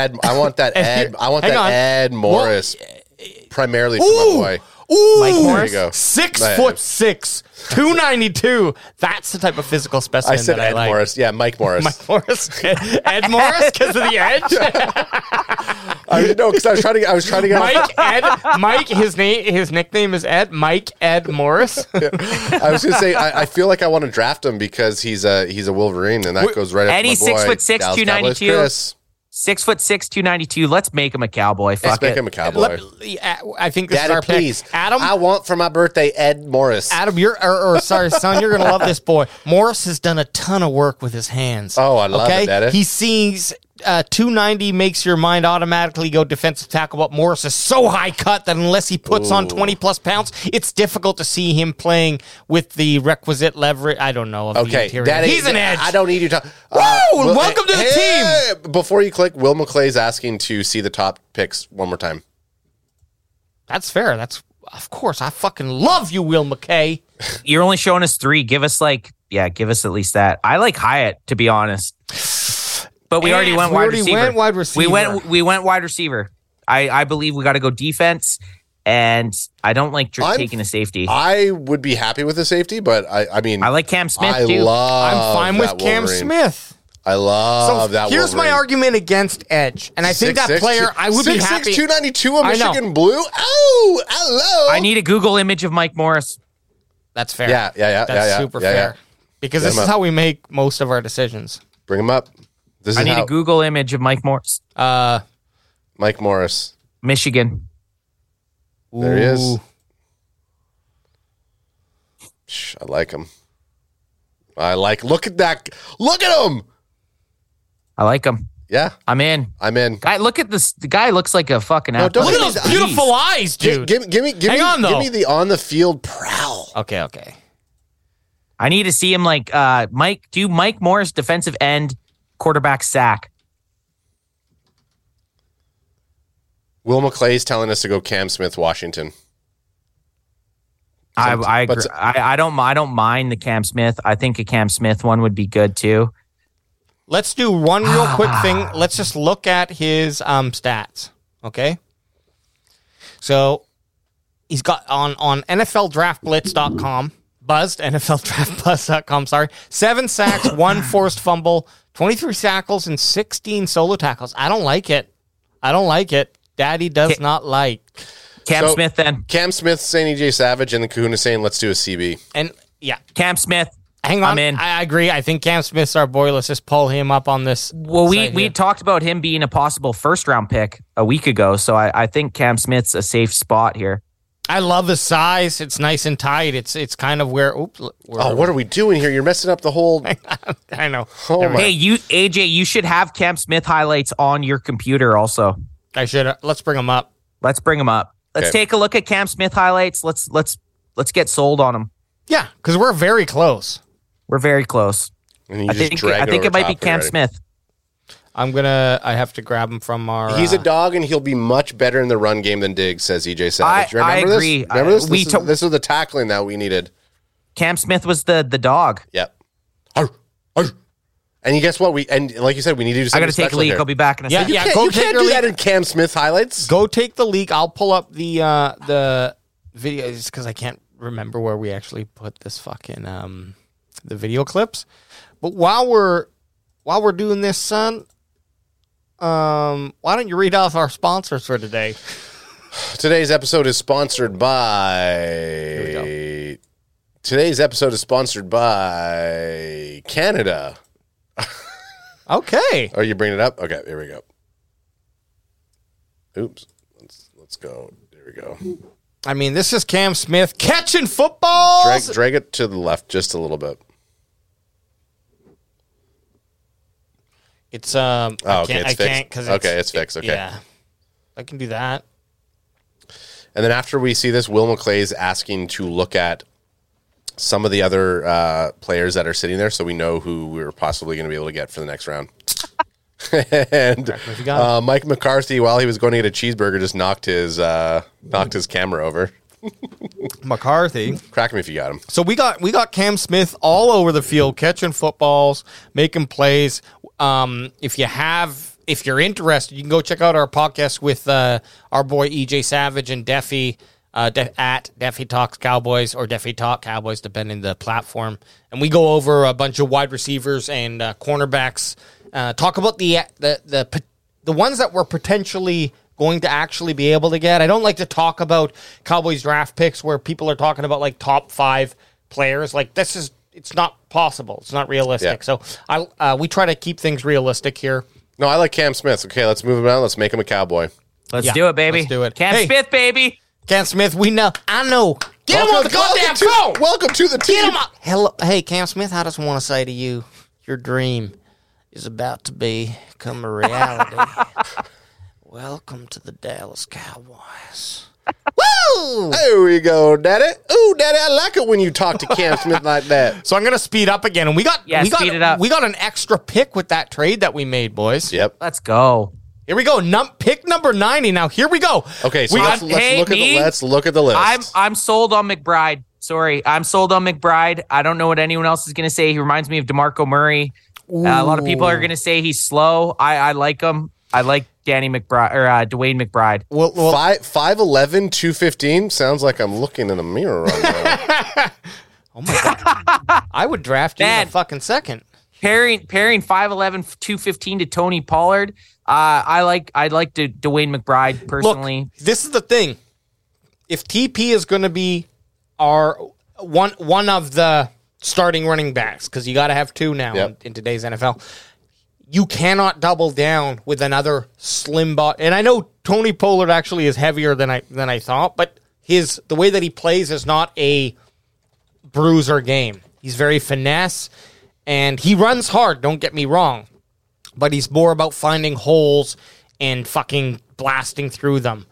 Ed Morris primarily for my boy. Ooh, Mike Morris? There you go. 6'6", 292. That's the type of physical specimen I said that Ed I like. Morris. Yeah, Mike Morris. Mike Morris. Ed Morris because of the edge. Because I was trying to get Mike. His nickname is Ed. Mike Ed Morris. I was gonna say I feel like I want to draft him because he's a Wolverine, and that goes right up. And to he's my boy, 6'6", Dallas 292. Chris. 6'6", 292. Let's make him a Cowboy. Let's make him a Cowboy. I think this Daddy, is our please. pick. Adam, I want for my birthday Ed Morris. Adam, son, you're gonna love this boy. Morris has done a ton of work with his hands. Oh, I love it, Daddy. He sees 290 makes your mind automatically go defensive tackle, but Morris is so high cut that unless he puts on 20 plus pounds, it's difficult to see him playing with the requisite leverage. I don't know. Of the interior. Daddy, he's an edge. I don't need you to. Welcome to the team. Before you click, Will McClay's asking to see the top picks one more time. That's fair. Of course. I fucking love you, Will McKay. You're only showing us 3. Give us at least that. I like Hyatt, to be honest. But we already went wide receiver. We went wide receiver. I believe we got to go defense, and I don't like taking a safety. I would be happy with a safety, but I mean, I like Cam Smith too. I'm fine with Cam Smith. I love that. Here's my argument against edge, and I think that player I would be happy. 6'6", 292 of Michigan Blue. Oh, hello. I need a Google image of Mike Morris. That's fair. Yeah. That's super fair. Because this is how we make most of our decisions. Bring him up. I need a Google image of Mike Morris. Mike Morris, Michigan. There he is. I like him. Look at that. Look at him. I like him. Yeah. I'm in. Guy, look at this. The guy looks like a fucking look at those beautiful eyes, dude. Give me the on the field prowl. Okay. I need to see him Mike Morris, defensive end, quarterback sack. Will McClay's telling us to go Cam Smith, Washington. I agree. I don't mind the Cam Smith. I think a Cam Smith one would be good too. Let's do one real quick thing. Let's just look at his stats. Okay. So he's got on NFLDraftBlitz.com, NFLDraftBlitz.com, sorry. 7 sacks, 1 forced fumble, 23 tackles, and 16 solo tackles. I don't like it. Daddy does not like. Cam Smith then. Cam Smith saying EJ Savage, and the Kahuna saying let's do a CB. And yeah. Cam Smith. Hang on. I'm in. I agree. I think Cam Smith's our boy. Let's just pull him up on this. Well, we talked about him being a possible first-round pick a week ago, so I think Cam Smith's a safe spot here. I love his size. It's nice and tight. It's kind of where. Oops. What are we doing here? You're messing up the whole. I know. Oh my. Hey, AJ, you should have Cam Smith highlights on your computer also. I should. Let's bring him up. Let's bring him up. Let's Okay. take a look at Cam Smith highlights. Let's get sold on him. Yeah, because we're very close. We're very close. And you I just think drag it might be over top Cam already. Smith. I have to grab him from our. He's a dog, and he'll be much better in the run game than Diggs, says EJ Savage. I Remember agree. this? Remember this? We This is the tackling that we needed. Cam Smith was the dog. Yep. Arr, arr. And you guess what? And like you said, we need to do I something got to take a special leak. here. I'll be back in a second. You Yeah, can't, go you take can't your do leak. that in Cam Smith highlights. Go take the leak. I'll pull up the videos because I can't remember where we actually put this fucking the video clips. But while we're doing this, son, why don't you read off our sponsors for today? Today's episode is sponsored by. Today's episode is sponsored by Canada. Okay. Oh, you bringing it up? Okay, here we go. Oops. Let's go. There we go. I mean, this is Cam Smith catching footballs. Drag it to the left just a little bit. It's Oh, okay, it's I fixed. can't because Okay, it's fixed. Okay. Yeah, I can do that. And then after we see this, Will McClay's asking to look at some of the other players that are sitting there, so we know who we're possibly going to be able to get for the next round. And Mike McCarthy, while he was going to get a cheeseburger, just knocked his camera over. McCarthy. Crack me if you got him. So we got Cam Smith all over the field catching footballs, making plays. If you're interested, you can go check out our podcast with our boy EJ Savage and Deffy at Deffy Talks Cowboys or Deffy Talk Cowboys, depending the platform. And we go over a bunch of wide receivers and cornerbacks. Talk about the ones that we're potentially going to actually be able to get. I don't like to talk about Cowboys draft picks where people are talking about like top 5 players. Like it's not possible. It's not realistic. Yeah. So we try to keep things realistic here. No, I like Cam Smith. Okay, let's move him out. Let's make him a Cowboy. Let's do it, baby. Let's do it. Cam Hey. Smith, baby. Cam Smith, we know. I know. Get him on the goddamn phone. Welcome to the team. Get him up. Hello. Hey, Cam Smith, I just want to say to you, your dream is about to become a reality. Welcome to the Dallas Cowboys. Woo! There we go, Daddy. Ooh, Daddy, I like it when you talk to Cam Smith like that. So I'm gonna speed up again, and we got speed it up. We got an extra pick with that trade that we made, boys. Yep. Let's go. Here we go. Pick number 90. Now here we go. Okay, so we let's look at the list. I'm sold on McBride. Sorry, I'm sold on McBride. I don't know what anyone else is going to say. He reminds me of DeMarco Murray. A lot of people are going to say he's slow. I like him. I like Danny McBride or Dwayne McBride. Well, 5'11", 215 sounds like I'm looking in a mirror right now. oh my god, I would draft you in Man. a fucking second. Pairing 5'11", 215 to Tony Pollard. I'd like Dwayne McBride personally. Look, this is the thing. If TP is going to be our one of the starting running backs, because you got to have 2 now in today's NFL, you cannot double down with another slim bot. And I know Tony Pollard actually is heavier than I thought, but the way that he plays is not a bruiser game. He's very finesse, and he runs hard. Don't get me wrong. But he's more about finding holes and fucking blasting through them.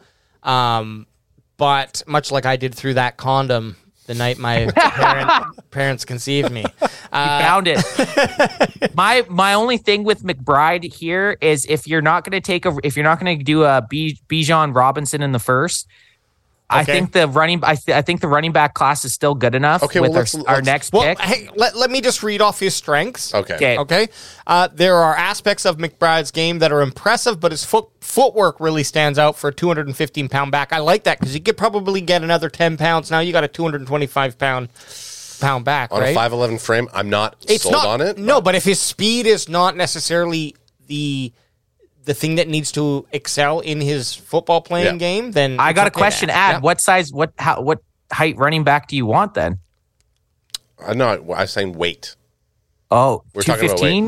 But much like I did through that condom the night my parents conceived me. Found it. My only thing with McBride here is if you're not going to do a Bijan Robinson in the first, I think the running back class is still good enough. Okay, with well, our next Well, pick. hey, let me just read off his strengths. Okay. Okay. There are aspects of McBride's game that are impressive, but his footwork really stands out for a 215-pound back. I like that because you could probably get another 10 pounds. Now you got a 225-pound back, On right? a 5'11" frame, I'm not sold on it. No, but if his speed is not necessarily the thing that needs to excel in his football playing game, then I it's got a okay question. to Ad, ask. what size, what height running back do you want then? I'm saying weight. Oh, We're talking about weight. 215?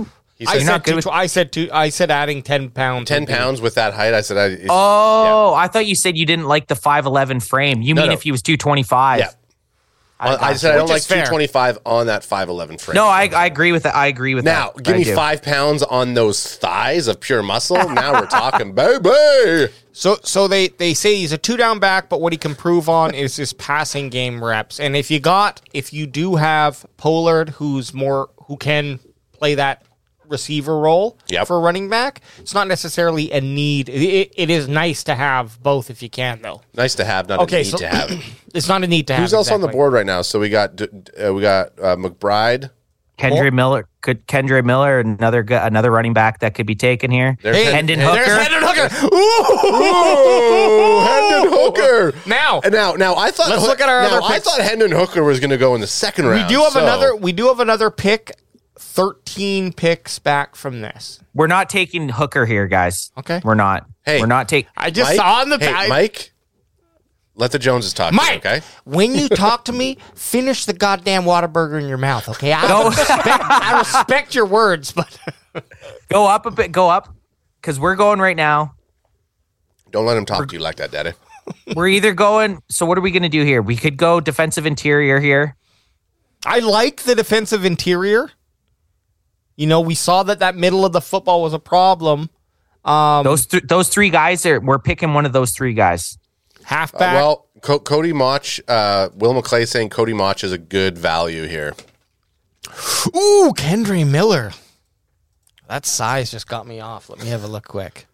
I said adding 10 pounds. 10 pounds with that height. I said, I thought you said you didn't like the 5'11" frame. You mean if he was 225? Yeah. I said I don't like 225 on that 5'11" frame. No, I agree with that. I agree with now, that. Now, give me 5 pounds on those thighs of pure muscle. Now we're talking, baby. So they say he's a 2-down back, but what he can prove on is his passing game reps. And if you do have Pollard, who can play that receiver role for a running back, it's not necessarily a need. It is nice to have both if you can, though. Nice to have, not a need to have. It's not a need to have. Who's else on the board right now? So we got McBride, Kendre Miller. Could Kendre Miller another running back that could be taken here? Hendon Hooker. There's Hendon Hooker. Ooh, Hendon Hooker. Now I thought. Let's look at our other picks. I thought Hendon Hooker was going to go in the second round. We do have another pick. 13 picks back from this. We're not taking Hooker here, guys. Okay, we're not. Hey, we're not taking. I just saw on the Mike. Let the Joneses talk. Mike, to you, okay? When you talk to me, finish the goddamn Whataburger in your mouth, okay? I respect your words, but go up a bit. Go up, because we're going right now. Don't let him talk to you like that, Daddy. We're either going. So what are we going to do here? We could go defensive interior here. I like the defensive interior. You know, we saw that middle of the football was a problem. Those three guys we're picking one of those three guys. Halfback. Cody Mauch, Will McClay saying Cody Mauch is a good value here. Ooh, Kendre Miller. That size just got me off. Let me have a look quick.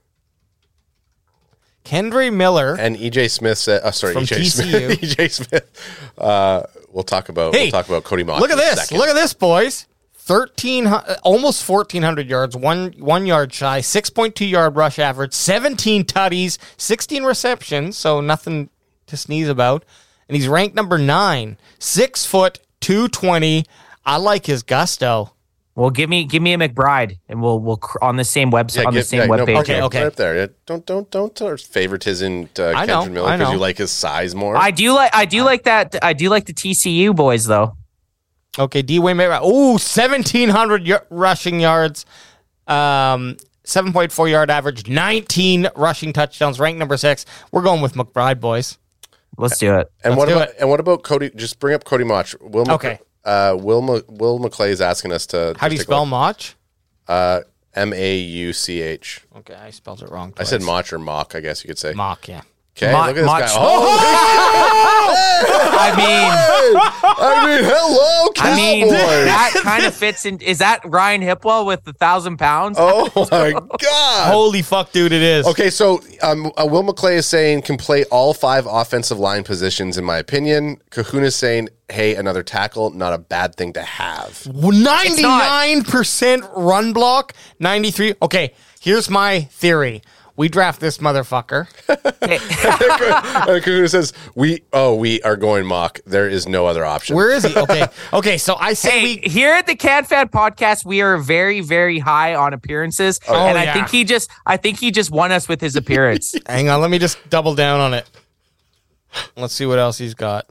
Kendre Miller. And EJ Smith said, from EJ TCU. Smith. EJ Smith. We'll talk about Cody Mauch. Look at this. Look at this, boys. 1,300, almost 1,400 yards, one yard shy, 6.2 yard rush average, 17 tutties, 16 receptions, so nothing to sneeze about. And he's ranked number 9, 6 foot, 220. I like his gusto. Well, give me a McBride, and we'll on the same website webpage. Okay. Right there. Don't favoritism to Kendre Miller because you like his size more. I do like that. I do like the TCU boys though. Okay, D-Wayne Mayweather. Ooh, 1,700 rushing yards, 7.4 yard average, 19 rushing touchdowns, ranked number 6. We're going with McBride, boys. Let's do it. And what about Cody? Just bring up Cody Mauch. Will McClay is asking us to. How do you spell Mauch? Mauch. Okay, I spelled it wrong twice. I said Mauch or Mock, I guess you could say. Mock, yeah. Okay, look at this guy. Hello, Cowboys. That kind of fits in. Is that Ryan Hipwell with the 1,000 pounds? Oh my God! Holy fuck, dude, it is. Okay, so Will McClay is saying can play all 5 offensive line positions. In my opinion, Kahuna's saying, hey, another tackle, not a bad thing to have. 99% run block, 93. Okay, here's my theory. We draft this motherfucker. Kahuna says, we are going Mock. There is no other option. Where is he? Okay, so I say here at the Can Fan Podcast, we are very, very high on appearances. I think he just won us with his appearance. Hang on, let me just double down on it. Let's see what else he's got.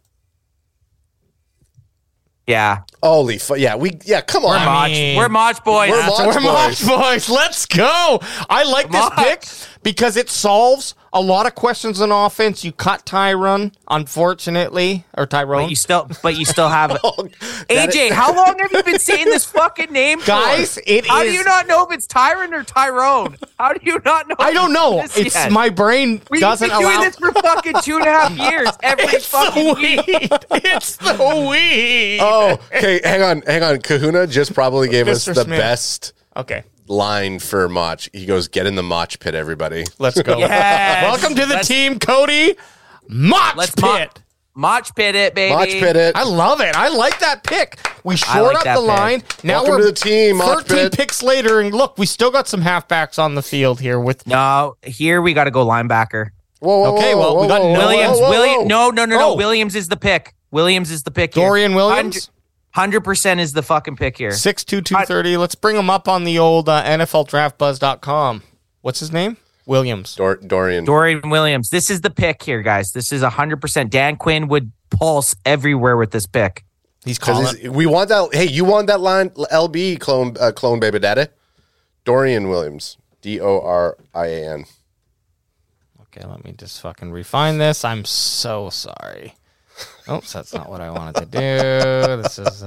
Yeah. Holy fuck. Yeah, come on. We're Mauch boys. We're Mauch boys. Let's go. I like this pick because it solves a lot of questions on offense. You cut Tyrone, unfortunately, or Tyrone. But you still have AJ, how long have you been saying this fucking name for? Guys, How do you not know if it's Tyrone or Tyrone? How do you not know? I don't know. It's yet? My brain doesn't allow. We've been doing this for fucking 2.5 years. Every fucking week. It's the weed. Oh, okay. Hang on. Kahuna just probably gave us the best line for Mauch. He goes, get in the Mauch pit, everybody. Let's go. Yes. Welcome to the team, Cody. Mauch pit. Mauch pit it, baby. Mauch pit it. I love it. I like that pick. We short up the line. Now Welcome to the team, Mauch 13 pit. picks later, and look, we still got some halfbacks on the field here. Here we got to go linebacker. Whoa, we got Williams. No. Oh. Williams is the pick. Dorian Williams? 100% is the fucking pick here. 6'2", 230. Let's bring him up on the old NFLDraftBuzz.com. What's his name? Williams. Dorian Williams. This is the pick here, guys. This is 100%. Dan Quinn would pulse everywhere with this pick. He's calling. We want that. Hey, you want that line, LB clone baby daddy? Dorian Williams. Dorian. Okay, let me just fucking refine this. I'm so sorry. Oops, that's not what I wanted to do. This is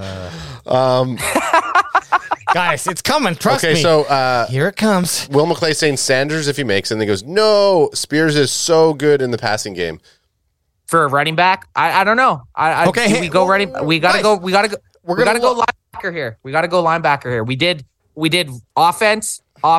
guys, it's coming. Trust me. Okay, so here it comes. Will McClay saying Sanders if he makes, and then he goes, no, Spears is so good in the passing game. For a running back, I don't know. Okay, we go running. We gotta guys, go. We gotta go. we're We gonna gotta go linebacker here. We gotta go linebacker here. We did offense,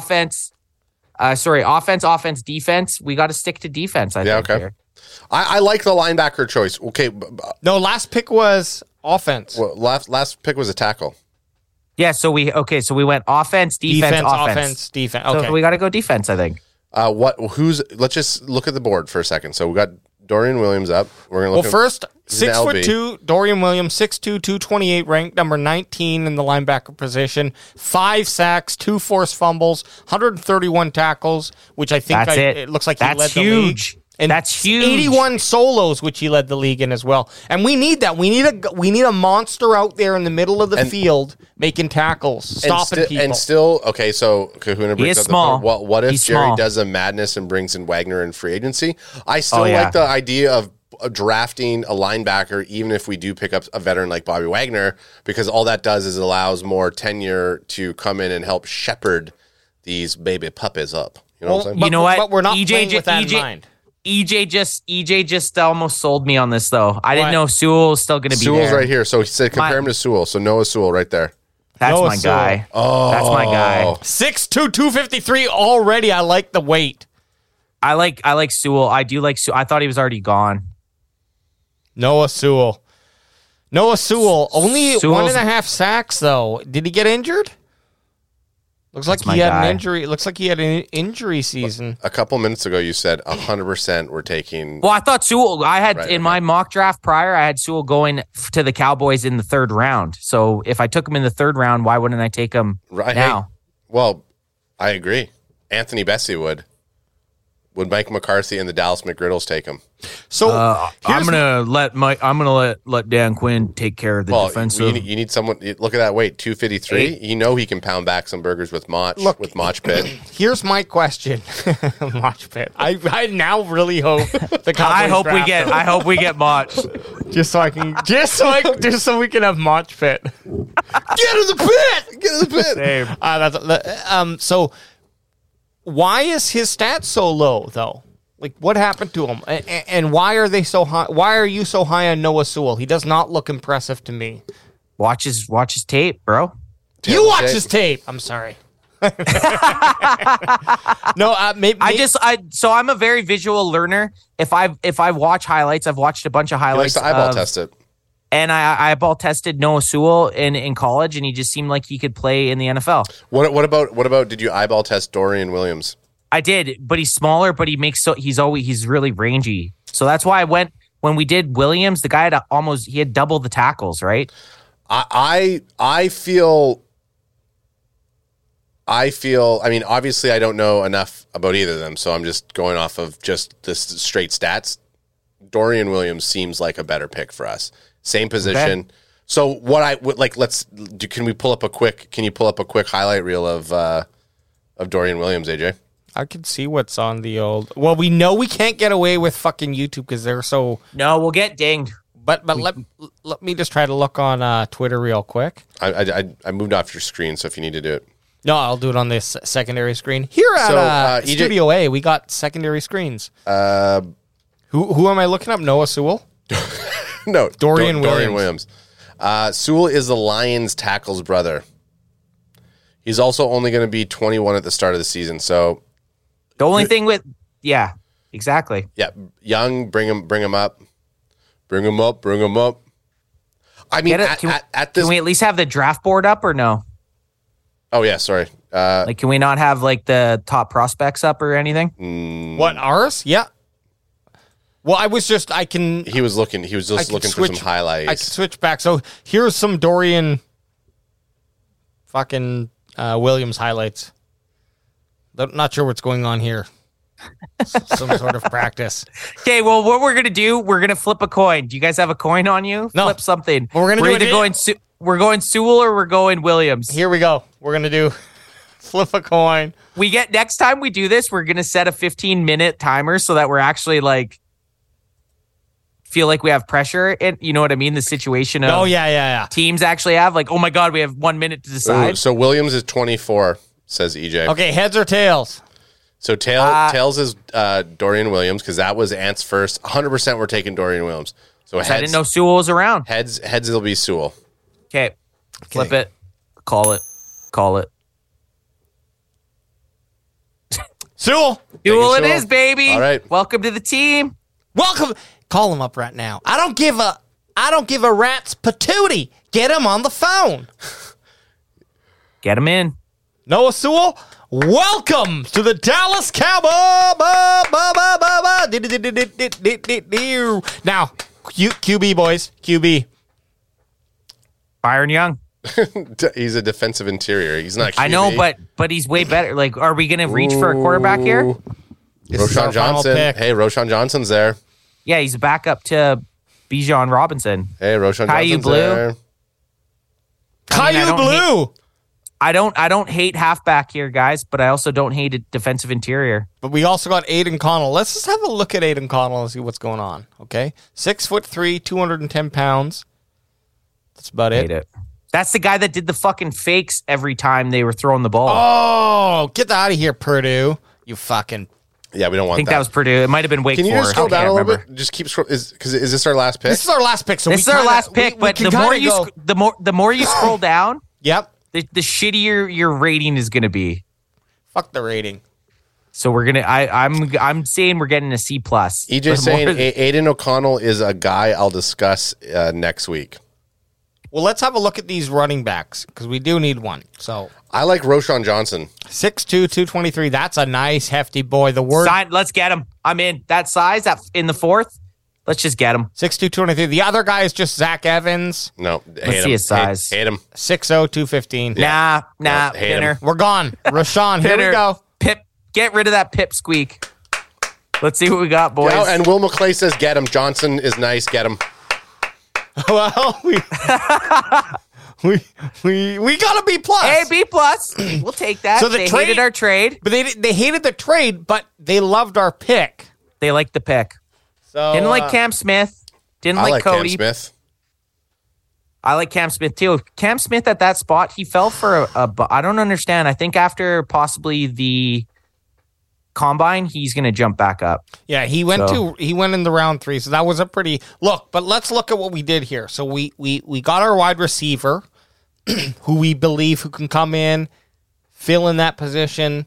defense. We got to stick to defense. I think. Okay. Here. I like the linebacker choice. Okay. No, last pick was offense. Well, last pick was a tackle. Yeah. So we went offense, defense. Defense. Okay. So we got to go defense. I think. Let's just look at the board for a second. So we got Dorian Williams up. We're gonna look. Well, first, he's an 6'2", Dorian Williams, 6'2", 228, ranked number 19 in the linebacker position. 5 sacks, 2 forced fumbles, 131 tackles, which I think it looks like he led the league. Huge. And that's huge. 81 solos, which he led the league in as well. And we need that. We need a monster out there in the middle of the field making tackles, stopping people. And still, okay, so Kahuna brings up small. the point. What if He's Jerry small. does a madness and brings in Wagner in free agency? I still like the idea of drafting a linebacker, even if we do pick up a veteran like Bobby Wagner, because all that does is allows more tenure to come in and help shepherd these baby puppies up. You know what I'm saying? You know what? But we're not playing with that in mind. EJ just almost sold me on this though. I didn't know Sewell was still going to be Sewell's there. right here. So he said compare him to Sewell. So Noah Sewell right there. That's Noah my Sewell. guy. Oh. That's my guy. 6'2", 253 already. I like the weight. I like Sewell. I do like Sewell. I thought he was already gone. Noah Sewell, only Sewell's- 1.5 sacks though. Did he get injured? Looks like That's my he had guy. an injury. It looks like he had an injury season. A couple minutes ago, you said 100% we're taking. Well, I thought Sewell. I had Right, in my mock draft prior. I had Sewell going to the Cowboys in the 3rd round. So if I took him in the 3rd round, why wouldn't I take him Right. now? Well, I agree. Anthony Bessie would. Would Mike McCarthy and the Dallas McGriddles take him? So I'm gonna let Dan Quinn take care of the Well, defensive. you need someone. Look at that weight, 253. You know he can pound back some burgers with Mach Pit. here's my question, Moch Pit. I now really hope the Cowboys draft him. I hope we get Mach. just so we can have Moch Pit. Get in the pit. Get in the pit. So why is his stats so low though? Like what happened to him, and why are they so high? Why are you so high on Noah Sewell? He does not look impressive to me. Watch his tape, bro. You watch his tape. I'm sorry. No, maybe So I'm a very visual learner. If I watch highlights, I've watched a bunch of He likes highlights. to eyeball test it. And I eyeball tested Noah Sewell in college, and he just seemed like he could play in the NFL. What about? Did you eyeball test Dorian Williams? I did, but he's smaller, but he's really rangy. So that's why I went when we did Williams. The guy had double the tackles, right? I feel. I mean, obviously, I don't know enough about either of them, so I'm just going off of just the straight stats. Dorian Williams seems like a better pick for us. Same position. Okay. So what I would like, can you pull up a quick highlight reel of Dorian Williams, AJ? I can see what's on the old. Well, we know we can't get away with fucking YouTube because they're so. No, we'll get dinged. But let me just try to look on Twitter real quick. I moved off your screen, so if you need to do it. No, I'll do it on this secondary screen here at EJ Studio A. We got secondary screens. Who am I looking up? Noah Sewell. No, Dorian Williams. Sewell is the Lions tackle's brother. He's also only going to be 21 at the start of the season. So The only thing exactly. yeah, young, bring him up. Bring him up. I mean, at this. Can we at least have the draft board up or no? Oh yeah, sorry. Can we not have like the top prospects up or anything? What, ours? Yeah. Well, He was just looking for some highlights. I can switch back. So here's some Dorian fucking Williams highlights. Not sure what's going on here. Some sort of practice. Okay, well, what we're gonna do? We're gonna flip a coin. Do you guys have a coin on you? No. Flip something. Well, we're either going Sewell or we're going Williams. Here we go. We're gonna do Flip a coin. We get next time we do this, we're gonna set a 15-minute timer so that we're actually like feel like we have pressure. And you know what I mean? The situation of Oh yeah. teams actually have like, oh my god, we have 1 minute to decide. Ooh, so Williams is 24, says EJ. Okay, heads or tails? So tails is Dorian Williams because that was Ant's first. 100% we're taking Dorian Williams. So heads, I didn't know Sewell was around. Heads it'll be Sewell. Okay. Flip it. Call it. Sewell. Sewell it Sewell. is, baby. All right. Welcome to the team. Welcome. Call him up right now. I don't give a rat's patootie. Get him on the phone. Get him in. Noah Sewell, welcome to the Dallas Cowboys. Now, QB boys, QB. Byron Young. He's a defensive interior. He's not QB. I know, but he's way better. Like, are we going to reach for a quarterback here? This is our Roshan final Johnson. pick. Hey, Roshan Johnson's there. Yeah, he's a backup to Bijan Robinson. Hey, Roshan Caillou Johnson's Blue. there. Caillou Blue. I don't hate halfback here, guys, but I also don't hate a defensive interior. But we also got Aiden Connell. Let's just have a look at Aiden Connell and see what's going on. Okay, 6'3", 210 pounds. That's about Hate it. That's the guy that did the fucking fakes every time they were throwing the ball. Oh, get out of here, Purdue. You fucking. Yeah, we don't I want think that. that was Purdue. It might have been Wake Can you Forest. just scroll down I a can't little remember. bit? Just keep scrolling. Is this our last pick? This is our last pick. So This is our last pick, but the more you scroll down, Yep. the shittier your rating is going to be. Fuck the rating. So we're gonna. I'm saying we're getting a C plus. EJ saying Aiden O'Connell is a guy I'll discuss next week. Well, let's have a look at these running backs because we do need one. So I like Roshan Johnson. 6'2", 223. That's a nice, hefty boy. The word Let's get him. I'm in that size. That in the fourth. Let's just get him. 6'2", 223. The other guy is just Zach Evans. No, Let's see his size. Hate him. 6'0", 215. Nah, hate him. Pinner. We're gone. Rashawn, here we Pinner. go. Pip, get rid of that pip squeak. Let's see what we got, boys. Yeah, and Will McClay says get him. Johnson is nice. Get him. Well, we got a B plus. Hey, B plus. We'll take that. So the they trade- hated our trade. But they hated the trade, but they loved our pick. They liked the pick. So Didn't like Cam Smith. Didn't I like like Cody. Cam Smith. I like Cam Smith too. Cam Smith at that spot, he fell for I don't understand. I think after possibly the combine, he's going to jump back up. Yeah, he went in the round 3, so that was a pretty look. But let's look at what we did here. So we got our wide receiver, who we believe who can come in, fill in that position.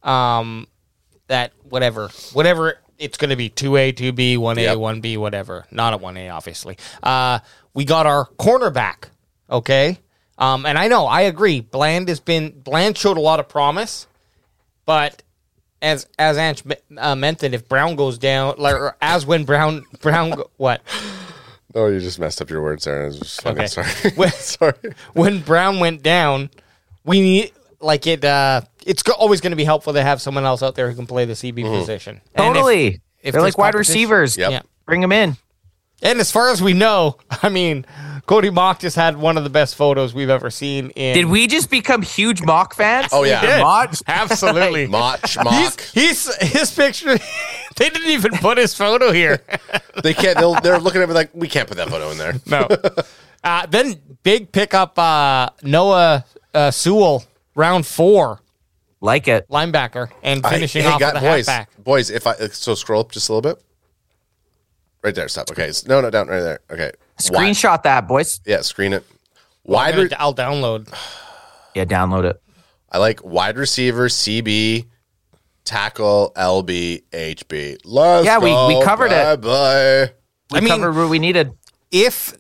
That whatever it's going to be 2A, 2B, 1A, Yep. 1B, whatever. Not at 1A, obviously. We got our cornerback. Okay, and I agree. Bland showed a lot of promise, but. As Ange meant that if Brown goes down, or as when Brown what? Oh, you just messed up your words there. It was just funny. Okay. Sorry. Sorry. When Brown went down, we need it's always going to be helpful to have someone else out there who can play the CB position. And Totally. if They're there's like wide competition- receivers. Yep. Yeah. Bring them in. And as far as we know, I mean, Cody Mock just had one of the best photos we've ever seen. Did we just become huge mock fans? Oh, yeah. We did. Mock? Absolutely. Mock. He's his picture. They didn't even put his photo here. They can't. They're looking at me like we can't put that photo in there. No. Then big pickup Noah Sewell, round 4, Like it. linebacker, and finishing off with a halfback. Boys, if I scroll up just a little bit. Right there, stop. Okay, no, down right there. Okay, Screenshot that, boys. Yeah, screen it. I'll download. Yeah, download it. I like wide receiver, CB, tackle, LB, HB. Let's go. We covered it. Bye. We covered what we needed. If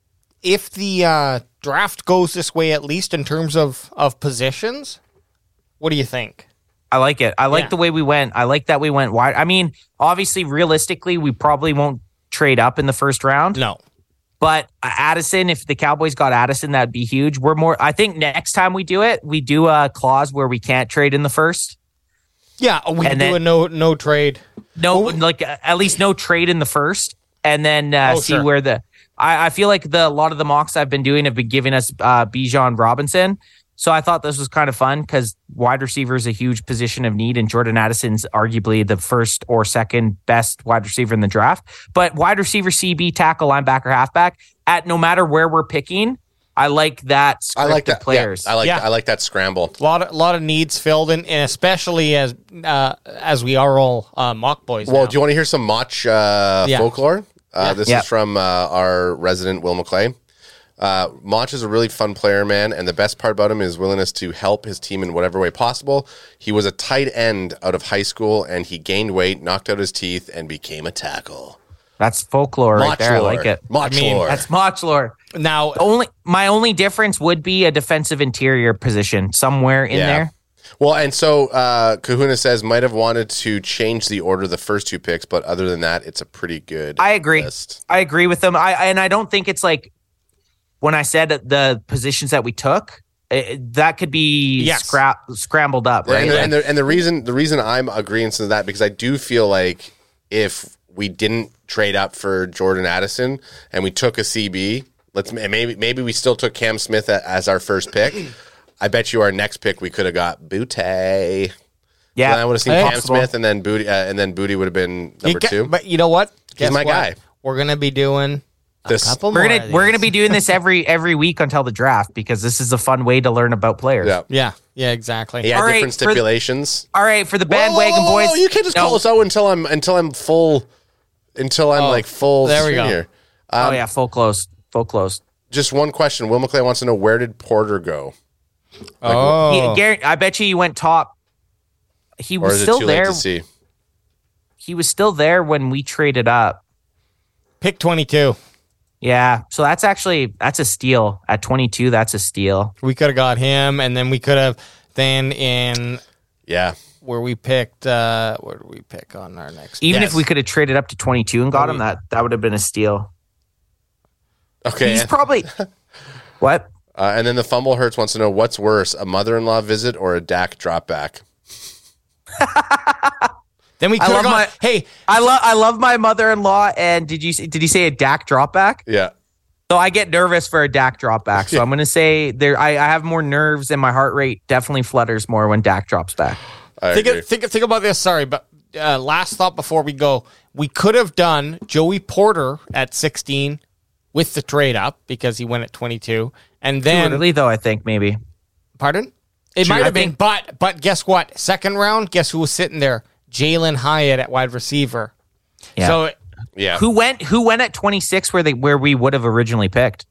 the draft goes this way, at least in terms of positions, what do you think? I like it. I like the way we went. I like that we went wide. I mean, obviously, realistically, we probably won't trade up in the first round. No. But Addison, if the Cowboys got Addison, that'd be huge. I think next time we do it, we do a clause where we can't trade in the first. Yeah, we can do a no trade. At least no trade in the first, and then see sure. where I feel like a lot of the mocks I've been doing have been giving us Bijan Robinson. So I thought this was kind of fun because wide receiver is a huge position of need, and Jordan Addison's arguably the first or second best wide receiver in the draft. But wide receiver, CB, tackle, linebacker, halfback, at no matter where we're picking, I like that. I like that players. Yeah, I like that scramble. A lot of needs filled in, and especially as we are all mock boys. Well, now. do you want to hear some Mach folklore? This Yeah. is from our resident Will McClay. Mach is a really fun player, man, and the best part about him is willingness to help his team in whatever way possible. He was a tight end out of high school, and he gained weight, knocked out his teeth, and became a tackle. That's folklore right there. I like it. Mach lore. That's Mach lore. Now, My only difference would be a defensive interior position somewhere in there. Well, and so Kahuna says might have wanted to change the order of the first two picks, but other than that, it's a pretty good I agree. list. I agree with them. I don't think it's like when I said the positions that we took, that could be scrambled up, right? And the reason I'm agreeing to that because I do feel like if we didn't trade up for Jordan Addison and we took a CB, maybe we still took Cam Smith as our first pick. I bet you our next pick we could have got Booty. Yeah, and I would have seen Cam Smith and then Booty would have been number 2. But you know what? He's my guy. We're gonna be doing a couple more. We're gonna be doing this every week until the draft because this is a fun way to learn about players. Yeah. Yeah, exactly. He had All right, different stipulations. All right, for the bandwagon boys. You can't just call us out until I'm full. Until I'm like full. There we go. Here. Full close. Just one question. Will McClay wants to know, where did Porter go? Garrett, I bet you went top. He Or was is it still too there. late to see? He was still there when we traded up. Pick 22. Yeah, so that's a steal at 22. That's a steal. We could have got him, and then we could have in where we picked. Where did we pick on our next? Even if we could have traded up to 22 and got him, that would have been a steal. Okay. He's probably what? And then the Fumble Hurts wants to know, what's worse, a mother-in-law visit or a Dak drop back? Then we could have gone. Hey, I love my mother-in-law. And did he say a Dak drop back? Yeah. So I get nervous for a Dak drop back. So I'm going to say I have more nerves and my heart rate definitely flutters more when Dak drops back. Think about this. Sorry, but last thought before we go, we could have done Joey Porter at 16 with the trade up because he went at 22, and then too early though. I think maybe. Pardon? It might have been, but guess what? Second round, guess who was sitting there? Jalen Hyatt at wide receiver. Yeah. So yeah, who went at 26 where we would have originally picked?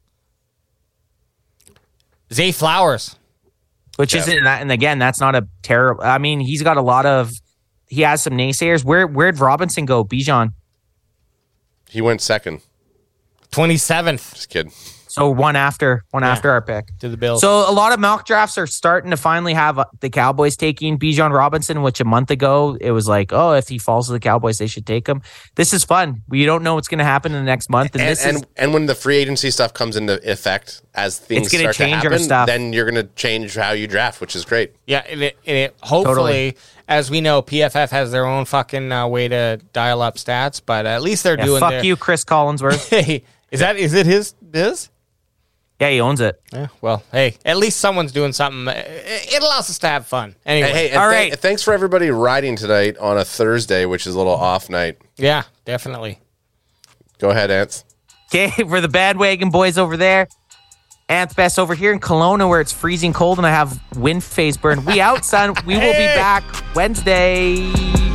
Zay Flowers, which isn't that, and again, that's not a terrible. I mean, he has some naysayers. Where'd Robinson go? Bijan. He went second. 27th. Just kidding. So one after our pick to the Bills. So a lot of mock drafts are starting to finally have the Cowboys taking Bijan Robinson, which a month ago it was like, oh, if he falls to the Cowboys, they should take him. This is fun. We don't know what's going to happen in the next month, and when the free agency stuff comes into effect, as things start to happen, then you're going to change how you draft, which is great. Yeah, and it hopefully, as we know, PFF has their own fucking way to dial up stats, but at least they're doing. Fuck you, Chris Collinsworth. Hey, is it his? Yeah, he owns it. Yeah, well, hey, at least someone's doing something. It allows us to have fun. Anyway, hey, all right. Thanks for everybody riding tonight on a Thursday, which is a little off night. Yeah, definitely. Go ahead, Ants. Okay, for the bandwagon boys over there. Ants Best over here in Kelowna where it's freezing cold and I have wind phase burn. We out, son. We will be back Wednesday.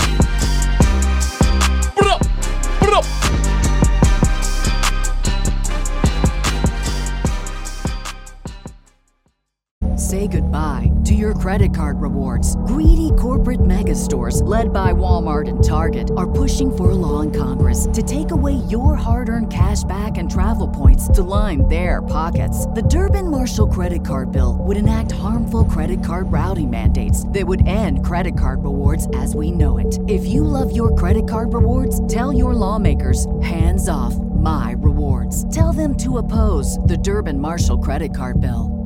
Say goodbye to your credit card rewards. Greedy corporate mega stores, led by Walmart and Target, are pushing for a law in Congress to take away your hard-earned cash back and travel points to line their pockets. The Durbin-Marshall credit card bill would enact harmful credit card routing mandates that would end credit card rewards as we know it. If you love your credit card rewards, tell your lawmakers, hands off my rewards. Tell them to oppose the Durbin-Marshall credit card bill.